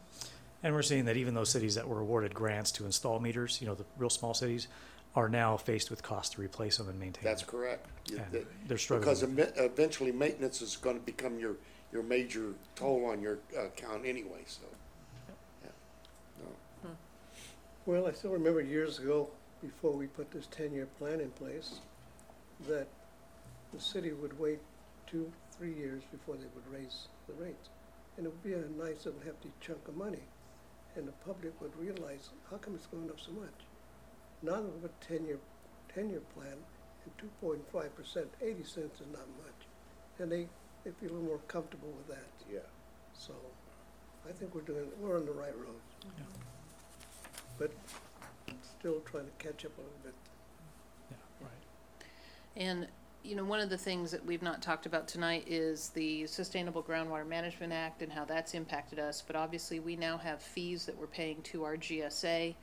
And we're seeing that even those cities that were awarded grants to install meters, you know, the real small cities, are now faced with costs to replace them and maintain That's them. correct. And they're struggling. Because eventually maintenance is gonna become your major toll on your account anyway, so. Yeah. No. Well, I still remember years ago, before we put this 10-year plan in place, that the city would wait 2-3 years before they would raise the rates. And it would be a nice little hefty chunk of money. And the public would realize, how come it's going up so much? Now that we've got a 10-year plan and 2.5%, 80 cents is not much. And they feel a little more comfortable with that. Yeah. So I think we're on the right road. Yeah. But still trying to catch up a little bit. Yeah, right. And, you know, one of the things that we've not talked about tonight is the Sustainable Groundwater Management Act and how that's impacted us. But obviously, we now have fees that we're paying to our GSA,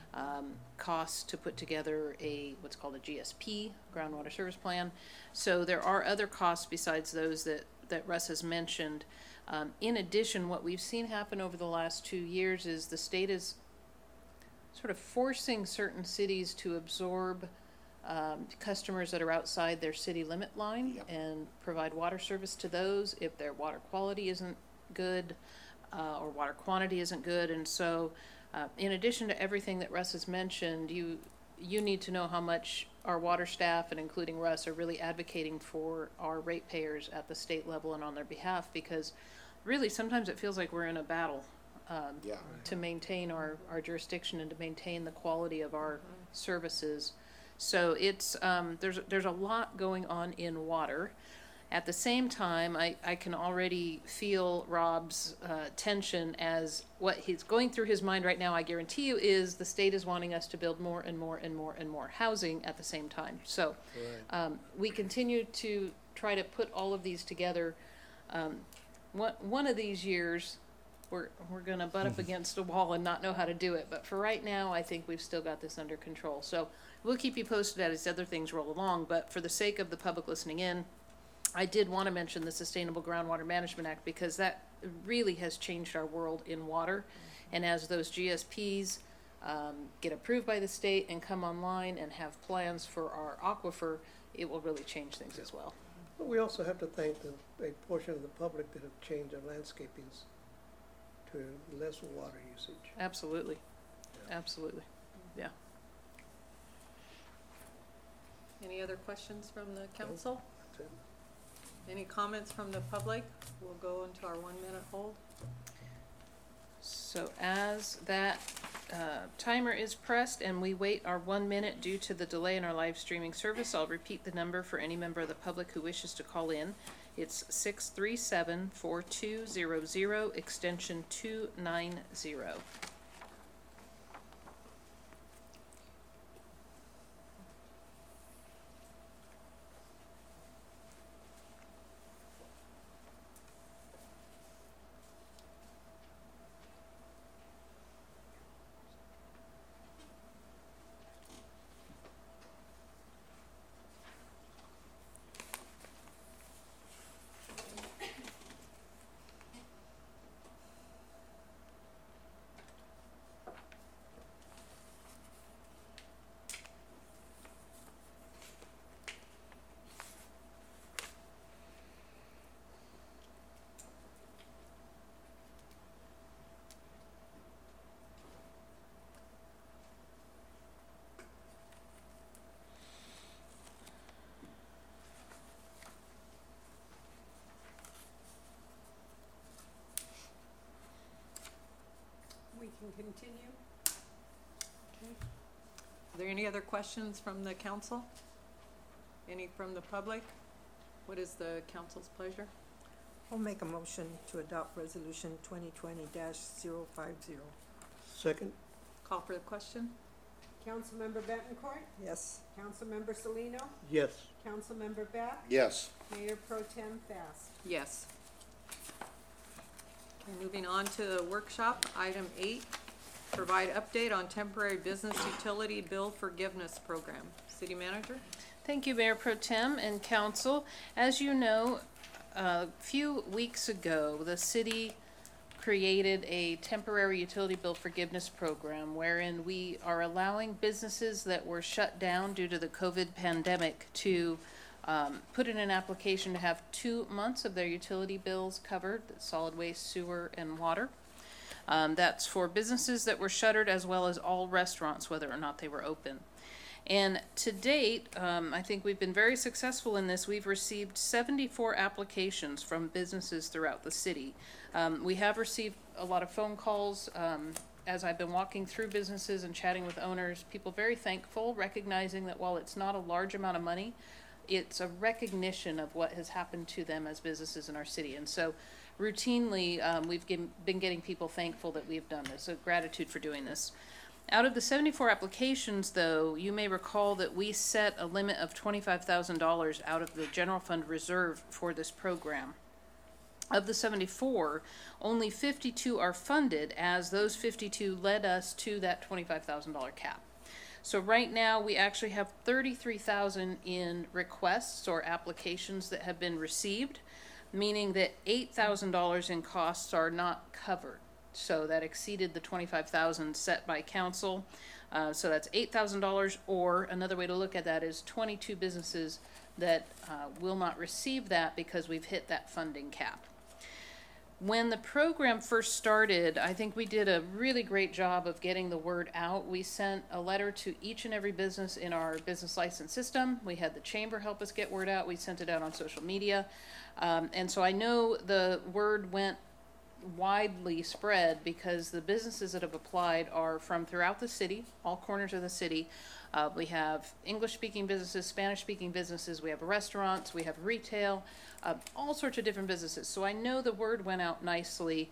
costs to put together what's called a GSP, Groundwater Service Plan. So there are other costs besides those that Russ has mentioned. In addition, what we've seen happen over the last 2 years is the state is sort of forcing certain cities to absorb customers that are outside their city limit line. Yep. And provide water service to those if their water quality isn't good or water quantity isn't good. And so in addition to everything that Russ has mentioned, you need to know how much our water staff, and including Russ, are really advocating for our ratepayers at the state level and on their behalf, because really sometimes it feels like we're in a battle to maintain our jurisdiction and to maintain the quality of our services. So it's there's a lot going on in water. At the same time, I can already feel Rob's tension as what he's going through his mind right now, I guarantee you, is the state is wanting us to build more and more and more and more housing at the same time. So we continue to try to put all of these together. One of these years, we're going to butt up against a wall and not know how to do it. But for right now, I think we've still got this under control. So we'll keep you posted as other things roll along. But for the sake of the public listening in, I did want to mention the Sustainable Groundwater Management Act, because that really has changed our world in water. And as those GSPs get approved by the state and come online and have plans for our aquifer, it will really change things as well. But we also have to thank a portion of the public that have changed their landscapings to less water usage. Absolutely. Absolutely. Yeah. Any other questions from the council? That's it. Any comments from the public? We'll go into our 1 minute hold. So as that timer is pressed and we wait our 1 minute due to the delay in our live streaming service, I'll repeat the number for any member of the public who wishes to call in. It's 637-4200, extension 290. We can continue. Okay. Are there any other questions from the council? Any from the public? What is the council's pleasure? I'll make a motion to adopt resolution 2020-050. Second? Call for the question? Councilmember Betancourt, Yes. Councilmember Salino, Yes. Councilmember Beck, Yes. Mayor Pro Tem Fast. Yes. Okay, moving on to the workshop, item 8, provide update on temporary business utility bill forgiveness program. City Manager? Thank you, Mayor Pro Tem and Council. As you know, a few weeks ago, the city created a temporary utility bill forgiveness program wherein we are allowing businesses that were shut down due to the COVID pandemic to put in an application to have 2 months of their utility bills covered, solid waste, sewer, and water. That's for businesses that were shuttered as well as all restaurants, whether or not they were open. And to date, I think we've been very successful in this. We've received 74 applications from businesses throughout the city. We have received a lot of phone calls as I've been walking through businesses and chatting with owners. People very thankful, recognizing that while it's not a large amount of money, it's a recognition of what has happened to them as businesses in our city. And so routinely, we've been getting people thankful that we've done this, so gratitude for doing this. Out of the 74 applications, though, you may recall that we set a limit of $25,000 out of the general fund reserve for this program. Of the 74, only 52 are funded, as those 52 led us to that $25,000 cap. So right now, we actually have 33,000 in requests or applications that have been received, meaning that $8,000 in costs are not covered. So that exceeded the $25,000 set by council. So that's $8,000, or another way to look at that is 22 businesses that will not receive that because we've hit that funding cap. When the program first started, I think we did a really great job of getting the word out. We sent a letter to each and every business in our business license system. We had the chamber help us get word out. We sent it out on social media. And so I know the word went widely spread because the businesses that have applied are from throughout the city, all corners of the city. We have English-speaking businesses, Spanish-speaking businesses, we have restaurants, we have retail, all sorts of different businesses. So I know the word went out nicely,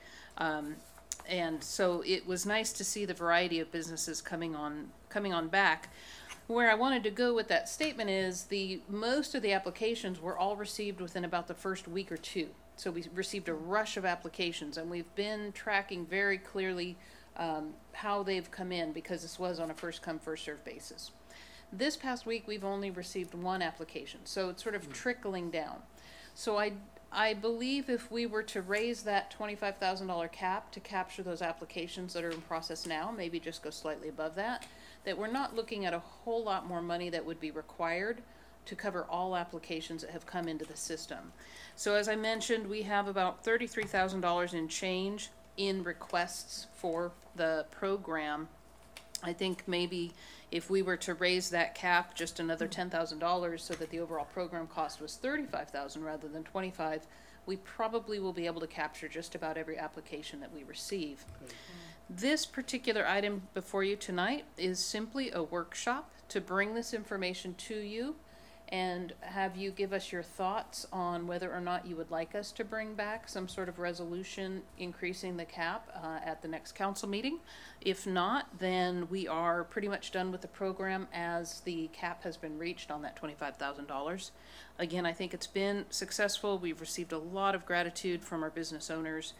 and so it was nice to see the variety of businesses coming on back. Where I wanted to go with that statement is most of the applications were all received within about the first week or two. So we received a rush of applications, and we've been tracking very clearly how they've come in, because this was on a first-come, first-served basis. This past week, we've only received one application, so it's sort of trickling down. So I believe if we were to raise that $25,000 cap to capture those applications that are in process now, maybe just go slightly above that, that we're not looking at a whole lot more money that would be required to cover all applications that have come into the system. So as I mentioned, we have about $33,000 in change in requests for the program. I think maybe if we were to raise that cap just another $10,000 so that the overall program cost was $35,000 rather than $25,000, we probably will be able to capture just about every application that we receive. Okay. This particular item before you tonight is simply a workshop to bring this information to you and have you give us your thoughts on whether or not you would like us to bring back some sort of resolution increasing the cap at the next council meeting. If not, then we are pretty much done with the program as the cap has been reached on that $25,000. Again, I think it's been successful. We've received a lot of gratitude from our business owners.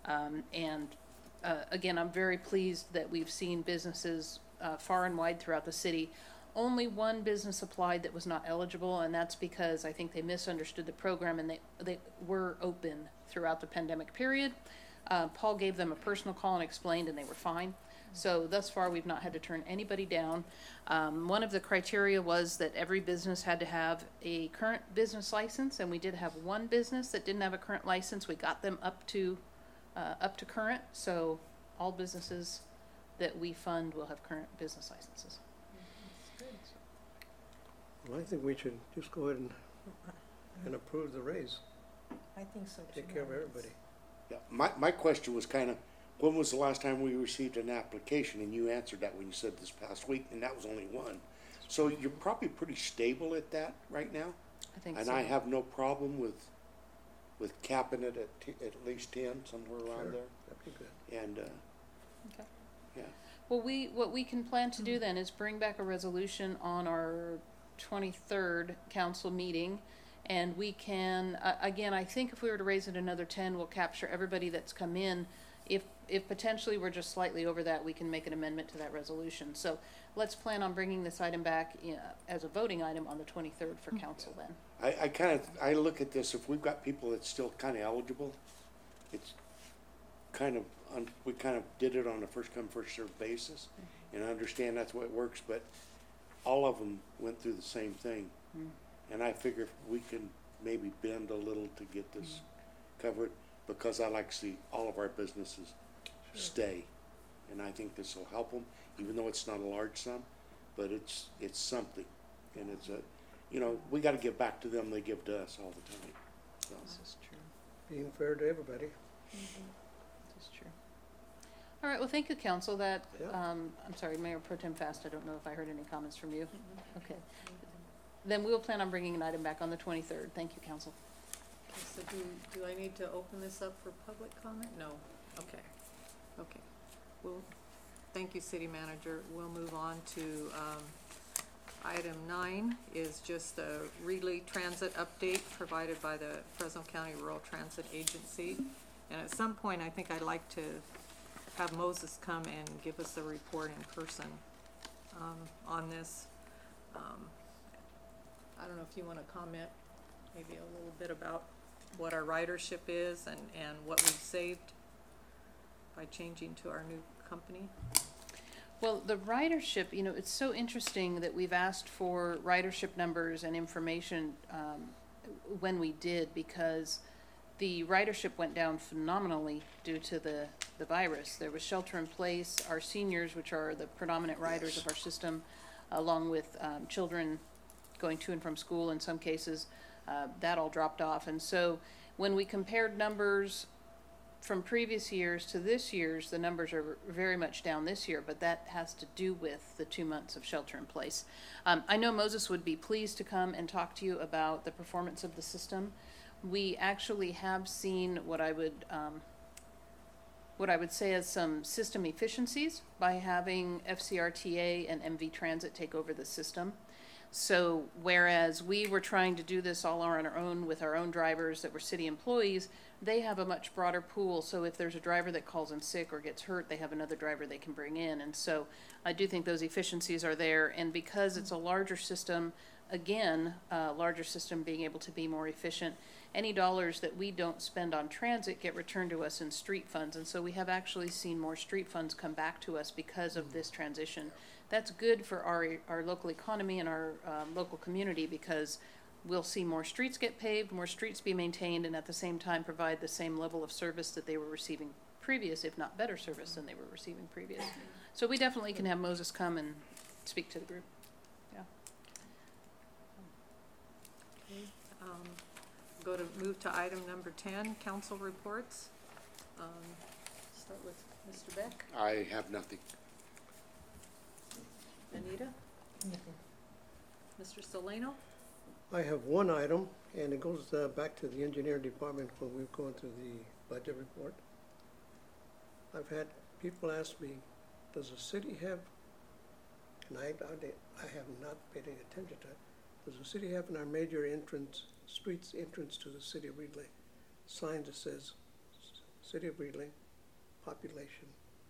Again, I'm very pleased that we've seen businesses far and wide throughout the city. Only one business applied that was not eligible, and that's because I think they misunderstood the program, and they were open throughout the pandemic period. Paul gave them a personal call and explained, and they were fine. So thus far, we've not had to turn anybody down. One of the criteria was that every business had to have a current business license, and we did have one business that didn't have a current license. We got them up to current, so all businesses that we fund will have current business licenses. Well, I think we should just go ahead and approve the raise. I think so too. Take care of everybody. Yeah, my question was kind of, when was the last time we received an application? And you answered that when you said this past week, and that was only one. So you're probably pretty stable at that right now? I think and so. I have no problem with capping it at least 10, somewhere around there. That'd be good. And, Okay. yeah. Well, what we can plan to do then is bring back a resolution on our 23rd council meeting, and we can, again, I think if we were to raise it another 10, we'll capture everybody that's come in. If potentially we're just slightly over that, we can make an amendment to that resolution. So let's plan on bringing this item back as a voting item on the 23rd for council then. I look at this, if we've got people that's still kind of eligible, it's we kind of did it on a first come, first served basis. And I understand that's the way it works, but all of them went through the same thing. And I figure if we can maybe bend a little to get this covered, because I like to see all of our businesses stay. And I think this will help them, even though it's not a large sum, but it's something. And it's we got to give back to them, they give to us all the time. So. This is true. Being fair to everybody. This is true. All right, well, thank you, council. That, Yeah. I'm sorry, Mayor Pro Tem Fast, I don't know if I heard any comments from you. Okay. Then we will plan on bringing an item back on the 23rd. Thank you, council. Okay, so do I need to open this up for public comment? No. Okay. Okay. Well, thank you, City Manager. We'll move on to item 9 is just the Reedley Transit update provided by the Fresno County Rural Transit Agency. And at some point, I think I'd like to have Moses come and give us a report in person on this. I don't know if you want to comment maybe a little bit about what our ridership is and what we've saved by changing to our new company. Well, the ridership, it's so interesting that we've asked for ridership numbers and information when we did, because the ridership went down phenomenally due to the virus. There was shelter in place. Our seniors, which are the predominant riders of our system, along with children going to and from school in some cases, that all dropped off. And so when we compared numbers from previous years to this year's, the numbers are very much down this year, but that has to do with the 2 months of shelter in place. I know Moses would be pleased to come and talk to you about the performance of the system. We actually have seen what I would say as some system efficiencies by having FCRTA and MV Transit take over the system. So whereas we were trying to do this all on our own with our own drivers that were city employees, they have a much broader pool. So if there's a driver that calls in sick or gets hurt, they have another driver they can bring in. And so I do think those efficiencies are there. And because it's a larger system, again, larger system being able to be more efficient, any dollars that we don't spend on transit get returned to us in street funds. And so we have actually seen more street funds come back to us because of this transition. That's good for our local economy and our local community, because we'll see more streets get paved, more streets be maintained, and at the same time provide the same level of service that they were receiving previous, if not better service than they were receiving previous. So we definitely can have Moses come and speak to the group. Yeah. Okay. Move to item number 10, council reports. Start with Mr. Beck. I have nothing. Anita? Mr. Solano? I have one item, and it goes back to the engineering department when we go into the budget report. I've had people ask me, does the city have, and I have not paid any attention to it, does the city have in our major streets entrance to the city of Reedley, sign that says City of Reedley, population?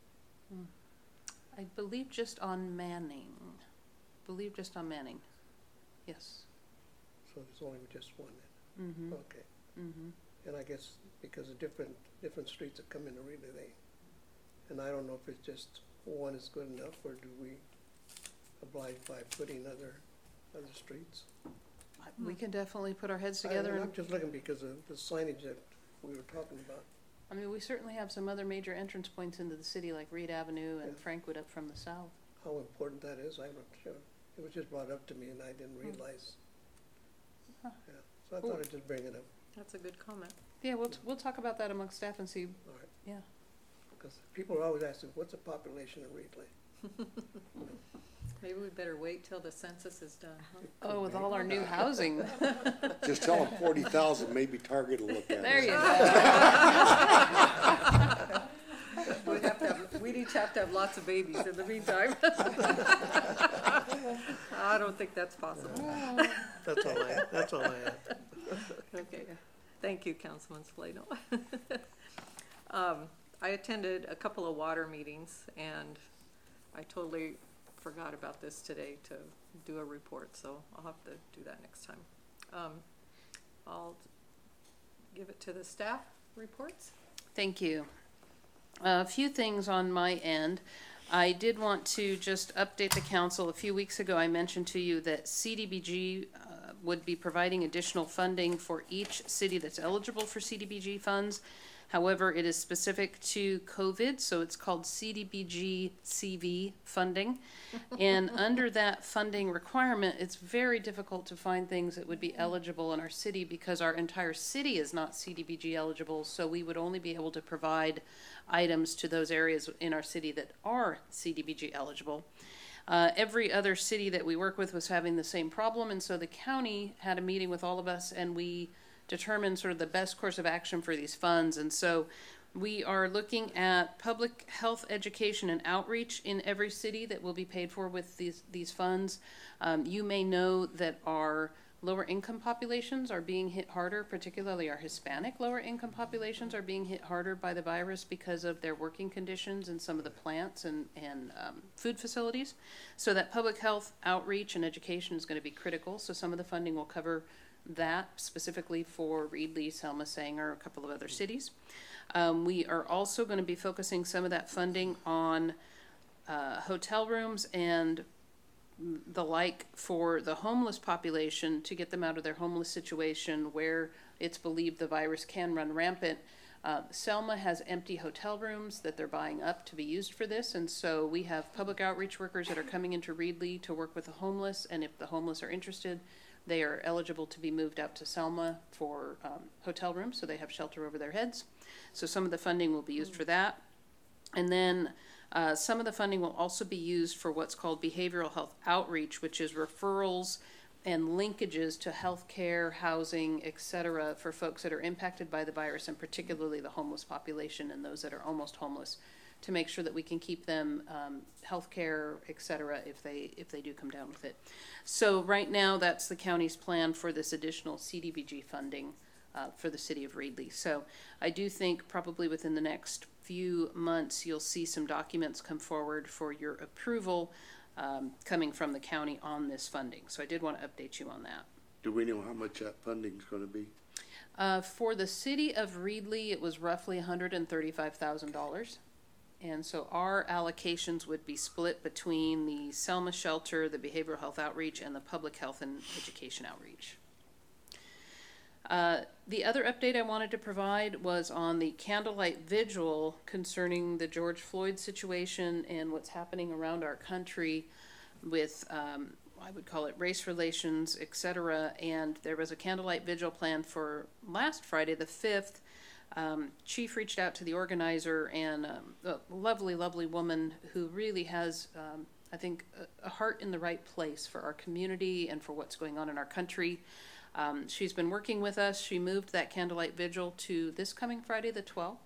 I believe just on Manning. Yes. So there's only just one then? Mm-hmm. Okay. Mm-hmm. And I guess because of different streets that come into Reedley, and I don't know if it's just one is good enough, or do we oblige by putting other streets? We can definitely put our heads together. I'm just looking because of the signage that we were talking about. I mean, we certainly have some other major entrance points into the city, like Reed Avenue and Frankwood up from the south. How important that is, I'm not sure. It was just brought up to me and I didn't realize. Huh. Yeah, so I thought I'd just bring it up. That's a good comment. Yeah, we'll talk about that amongst staff and see. All right. Yeah. Because people are always asking, what's the population of Reedley? Maybe we better wait till the census is done, huh? Oh, with all our new housing. Just tell them 40,000, maybe Target will look at it. There you go. We'd each have to have lots of babies in the meantime. I don't think that's possible. That's all I have. Okay, thank you, Councilman Splano. I attended a couple of water meetings, and I totally forgot about this today to do a report, so I'll have to do that next time. I'll give it to the staff reports. Thank you. A few things on my end. I did want to just update the council. A few weeks ago, I mentioned to you that CDBG would be providing additional funding for each city that's eligible for CDBG funds. However, it is specific to COVID, so it's called CDBG CV funding. And under that funding requirement, it's very difficult to find things that would be eligible in our city because our entire city is not CDBG eligible, so we would only be able to provide items to those areas in our city that are CDBG eligible. Every other city that we work with was having the same problem, and so the county had a meeting with all of us, and we determine sort of the best course of action for these funds. And so we are looking at public health education and outreach in every city that will be paid for with these funds. You may know that our lower income populations are being hit harder, particularly our Hispanic lower income populations are being hit harder by the virus because of their working conditions in some of the plants and food facilities. So that public health outreach and education is going to be critical. So some of the funding will cover that specifically for Reedley, Selma, Sanger, a couple of other cities. We are also going to be focusing some of that funding on hotel rooms and the like for the homeless population to get them out of their homeless situation where it's believed the virus can run rampant. Selma has empty hotel rooms that they're buying up to be used for this, and so we have public outreach workers that are coming into Reedley to work with the homeless, and if the homeless are interested, they are eligible to be moved out to Selma for hotel rooms, so they have shelter over their heads. So some of the funding will be used for that. And then some of the funding will also be used for what's called behavioral health outreach, which is referrals and linkages to healthcare, housing, et cetera, for folks that are impacted by the virus, and particularly the homeless population and those that are almost homeless, to make sure that we can keep them healthcare, et cetera, if they do come down with it. So right now, that's the county's plan for this additional CDBG funding for the city of Reedley. So I do think probably within the next few months, you'll see some documents come forward for your approval coming from the county on this funding. So I did want to update you on that. Do we know how much that funding's gonna be? For the city of Reedley, it was roughly $135,000. And so our allocations would be split between the Selma shelter, the behavioral health outreach, and the public health and education outreach. The other update I wanted to provide was on the candlelight vigil concerning the George Floyd situation and what's happening around our country with, I would call it race relations, et cetera. And there was a candlelight vigil planned for last Friday, the 5th. Chief reached out to the organizer, and a lovely, lovely woman who really has, I think, a heart in the right place for our community and for what's going on in our country. She's been working with us. She moved that candlelight vigil to this coming Friday, the 12th,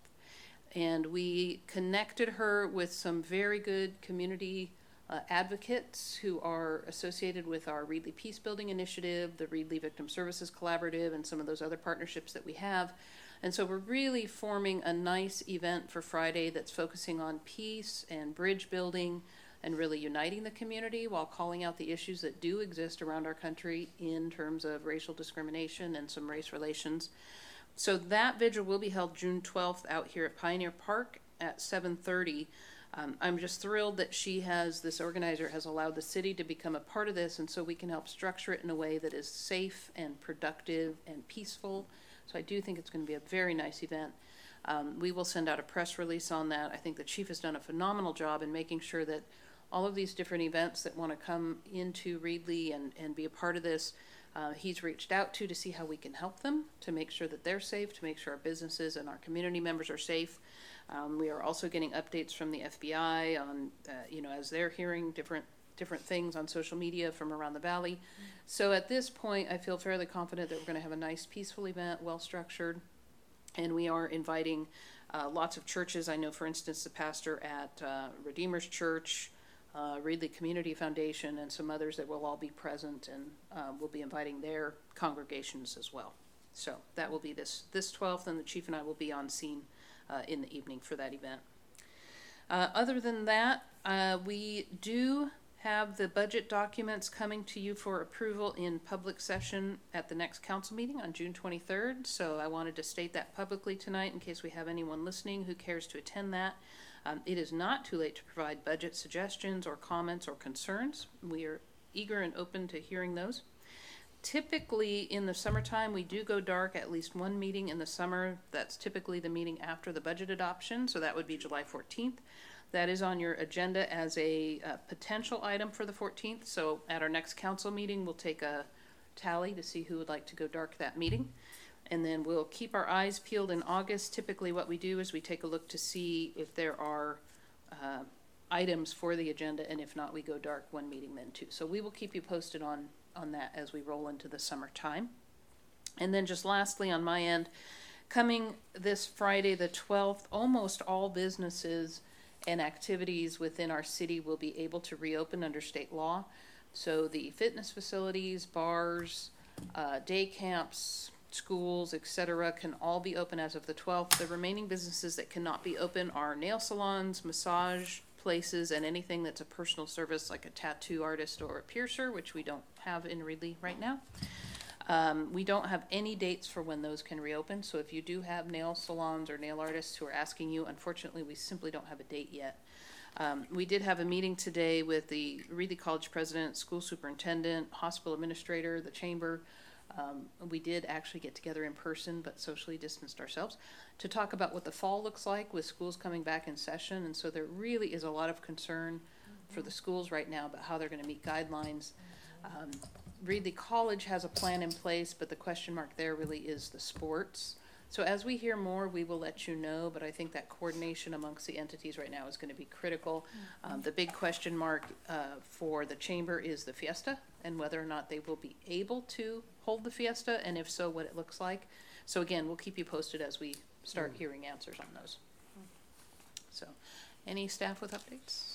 and we connected her with some very good community advocates who are associated with our Reedley Peace Building Initiative, the Reedley Victim Services Collaborative, and some of those other partnerships that we have. And so we're really forming a nice event for Friday that's focusing on peace and bridge building and really uniting the community while calling out the issues that do exist around our country in terms of racial discrimination and some race relations. So that vigil will be held June 12th out here at Pioneer Park at 7:30. I'm just thrilled that this organizer has allowed the city to become a part of this, and so we can help structure it in a way that is safe and productive and peaceful. So I do think it's going to be a very nice event. We will send out a press release on that. I think the chief has done a phenomenal job in making sure that all of these different events that want to come into Reedley and be a part of this, he's reached out to see how we can help them, to make sure that they're safe, to make sure our businesses and our community members are safe. We are also getting updates from the FBI on, as they're hearing different things on social media from around the valley. So at this point, I feel fairly confident that we're going to have a nice, peaceful event, well-structured, and we are inviting lots of churches. I know, for instance, the pastor at Redeemer's Church, Reedley Community Foundation, and some others that will all be present, and we'll be inviting their congregations as well. So that will be this 12th, and the chief and I will be on scene in the evening for that event. Other than that, we do have the budget documents coming to you for approval in public session at the next council meeting on June 23rd. So I wanted to state that publicly tonight in case we have anyone listening who cares to attend that. It is not too late to provide budget suggestions or comments or concerns. We are eager and open to hearing those. Typically, in the summertime, we do go dark at least one meeting in the summer. That's typically the meeting after the budget adoption, so that would be July 14th. That is on your agenda as a potential item for the 14th, so at our next council meeting, we'll take a tally to see who would like to go dark that meeting. And then we'll keep our eyes peeled in August. Typically what we do is we take a look to see if there are items for the agenda, and if not, we go dark one meeting then too. So we will keep you posted on that as we roll into the summertime. And then just lastly on my end, coming this Friday the 12th, almost all businesses and activities within our city will be able to reopen under state law. So the fitness facilities, bars, day camps, schools, etc. can all be open as of the 12th. The remaining businesses that cannot be open are nail salons, massage places, and anything that's a personal service like a tattoo artist or a piercer, which we don't have in Reedley right now. We don't have any dates for when those can reopen, so if you do have nail salons or nail artists who are asking you, unfortunately we simply don't have a date yet. We did have a meeting today with the Reedley College president, school superintendent, hospital administrator, the chamber. We did actually get together in person, but socially distanced ourselves, to talk about what the fall looks like with schools coming back in session. And so there really is a lot of concern for the schools right now about how they're going to meet guidelines. Reedley College has a plan in place, but the question mark there really is the sports. So as we hear more, we will let you know, but I think that coordination amongst the entities right now is going to be critical. The big question mark for the chamber is the fiesta and whether or not they will be able to hold the fiesta, and if so, what it looks like. So again, we'll keep you posted as we start hearing answers on those. So, any staff with updates?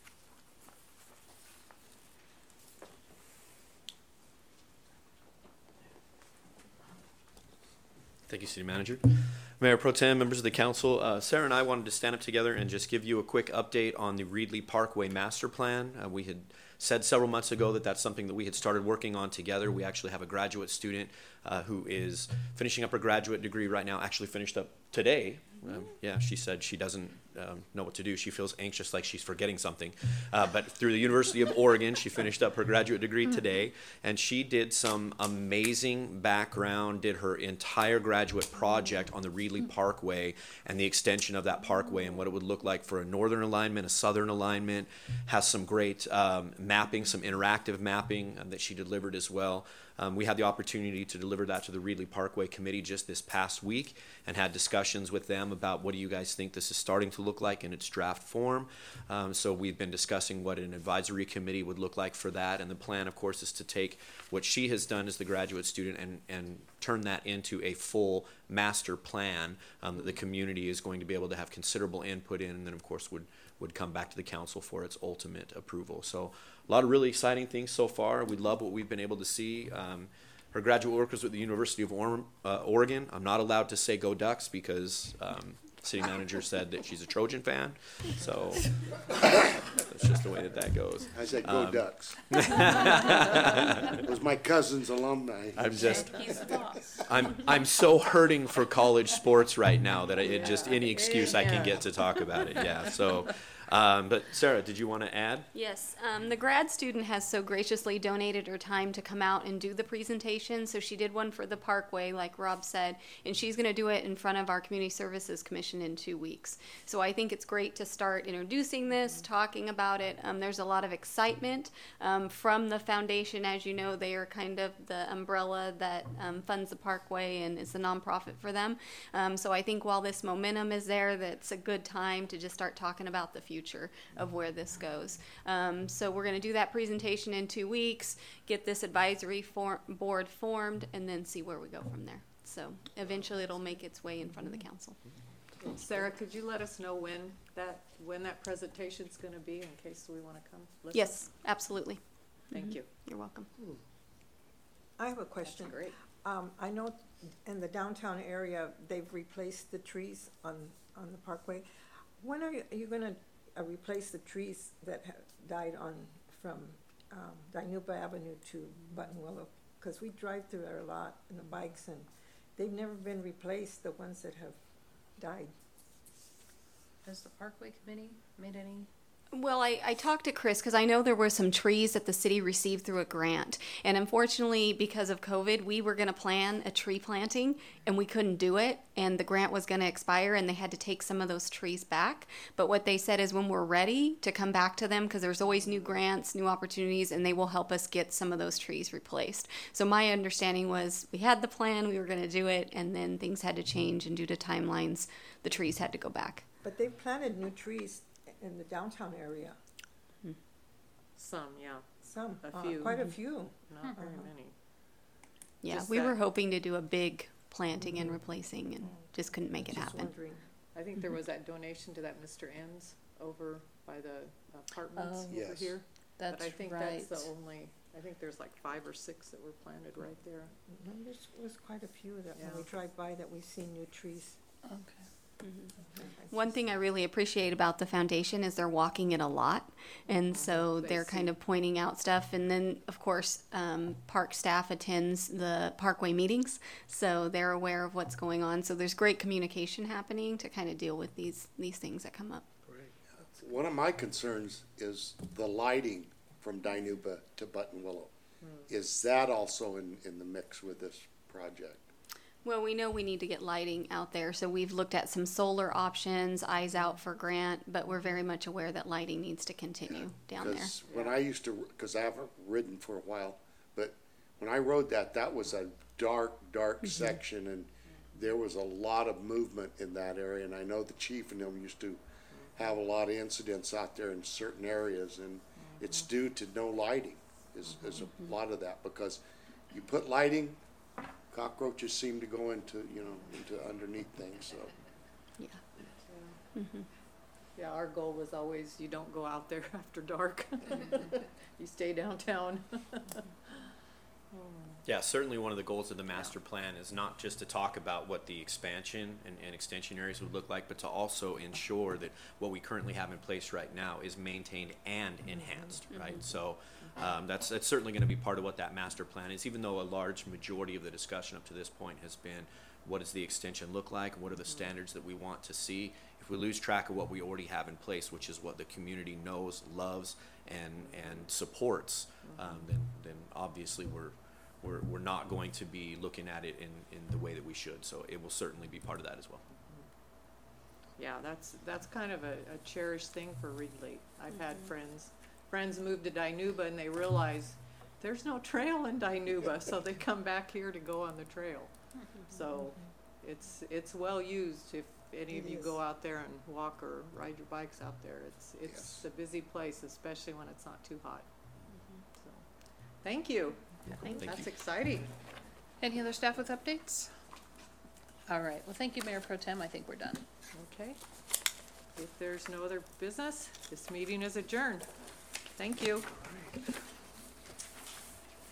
Thank you, City Manager. Mayor Pro Tem, members of the council, Sarah and I wanted to stand up together and just give you a quick update on the Reedley Parkway Master Plan. We had said several months ago that that's something that we had started working on together. We actually have a graduate student who is finishing up her graduate degree right now, actually finished up today. Yeah, she said she doesn't know what to do. She feels anxious, like she's forgetting something. But through the University of Oregon, she finished up her graduate degree today, and she did some amazing background, did her entire graduate project on the Reedley Parkway and the extension of that parkway and what it would look like for a northern alignment, a southern alignment, has some great mapping, some interactive mapping that she delivered as well. We had the opportunity to deliver that to the Reedley Parkway Committee just this past week and had discussions with them about what do you guys think this is starting to look like in its draft form. So we've been discussing what an advisory committee would look like for that, and the plan, of course, is to take what she has done as the graduate student and turn that into a full master plan that the community is going to be able to have considerable input in, and then, of course, would come back to the council for its ultimate approval. So a lot of really exciting things so far. We love what we've been able to see. Her graduate work was with the University of Oregon. I'm not allowed to say go Ducks because city manager said that she's a Trojan fan. So that's just the way that goes. I said go Ducks. It was my cousin's alumni. I'm so hurting for college sports right now that it just any excuse I can get to talk about it. Yeah. So. But Sarah, did you want to add? Yes, the grad student has so graciously donated her time to come out and do the presentation. So she did one for the Parkway, like Rob said, and she's going to do it in front of our Community Services Commission in 2 weeks. So I think it's great to start introducing this, talking about it. There's a lot of excitement from the foundation. As you know, they are kind of the umbrella that funds the Parkway and is a nonprofit for them. So I think while this momentum is there, that's a good time to just start talking about the future of where this goes. So we're going to do that presentation in 2 weeks, get this advisory board formed, and then see where we go from there. So eventually it'll make its way in front of the council. Sarah, could you let us know when that presentation is going to be in case we want to come listen? Yes, absolutely. Thank you. You're welcome. I have a question. That's great. I know in the downtown area, they've replaced the trees on the Parkway. When are you going to replace the trees that died on from Dinuba Avenue to Buttonwillow, because we drive through there a lot in the bikes, and they've never been replaced, the ones that have died. Has the Parkway Committee made any? Well, I talked to Chris because I know there were some trees that the city received through a grant. And unfortunately, because of COVID, we were going to plan a tree planting and we couldn't do it. And the grant was going to expire and they had to take some of those trees back. But what they said is when we're ready to come back to them, because there's always new grants, new opportunities, and they will help us get some of those trees replaced. So my understanding was we had the plan, we were going to do it, and then things had to change. And due to timelines, the trees had to go back. But they've planted new trees in the downtown area. Some, yeah. Some, A few. quite a few. Not very many. Yeah, Just we were that- hoping to do a big planting and replacing and just couldn't make it Just happen. wondering. I think there was that donation to that Mr. Enns over by the apartments Oh. over Yes. here. That's But I think right. that's the only, I think there's like 5 or 6 that were planted right there. No, there's quite a few that when we Yeah. drive by that we see new trees. Okay. One thing I really appreciate about the foundation is they're walking it a lot, and so They they're see. kind of pointing out stuff. And then, of course, park staff attends the Parkway meetings, so they're aware of what's going on. So there's great communication happening to kind of deal with these things that come up. One of my concerns is the lighting from Dinuba to Buttonwillow. Is that also in the mix with this project? Well, we know we need to get lighting out there, so we've looked at some solar options, eyes out for grant, but we're very much aware that lighting needs to continue down there. Because when I used to, because I haven't ridden for a while, but when I rode that was a dark section, and there was a lot of movement in that area. And I know the chief and them used to have a lot of incidents out there in certain areas, and it's due to no lighting. Is a lot of that, because you put lighting, cockroaches seem to go into underneath things. So Yeah. Yeah, our goal was always you don't go out there after dark. You stay downtown. Yeah, certainly one of the goals of the master plan is not just to talk about what the expansion and extension areas would look like, but to also ensure that what we currently have in place right now is maintained and enhanced, right? So that's certainly going to be part of what that master plan is, even though a large majority of the discussion up to this point has been what does the extension look like, what are the standards that we want to see. If we lose track of what we already have in place, which is what the community knows, loves, and supports, then obviously we're not going to be looking at it in the way that we should. So it will certainly be part of that as well. Yeah, that's kind of a cherished thing for Ridley. I've had friends move to Dinuba and they realize there's no trail in Dinuba, so they come back here to go on the trail. So it's well used if any of you go out there and walk or ride your bikes out there. It's a busy place, especially when it's not too hot. So, thank you. Thank That's you. exciting. Any other staff with updates? All right. Well, thank you, Mayor Pro Tem. I think we're done. Okay. If there's no other business, this meeting is adjourned. Thank you.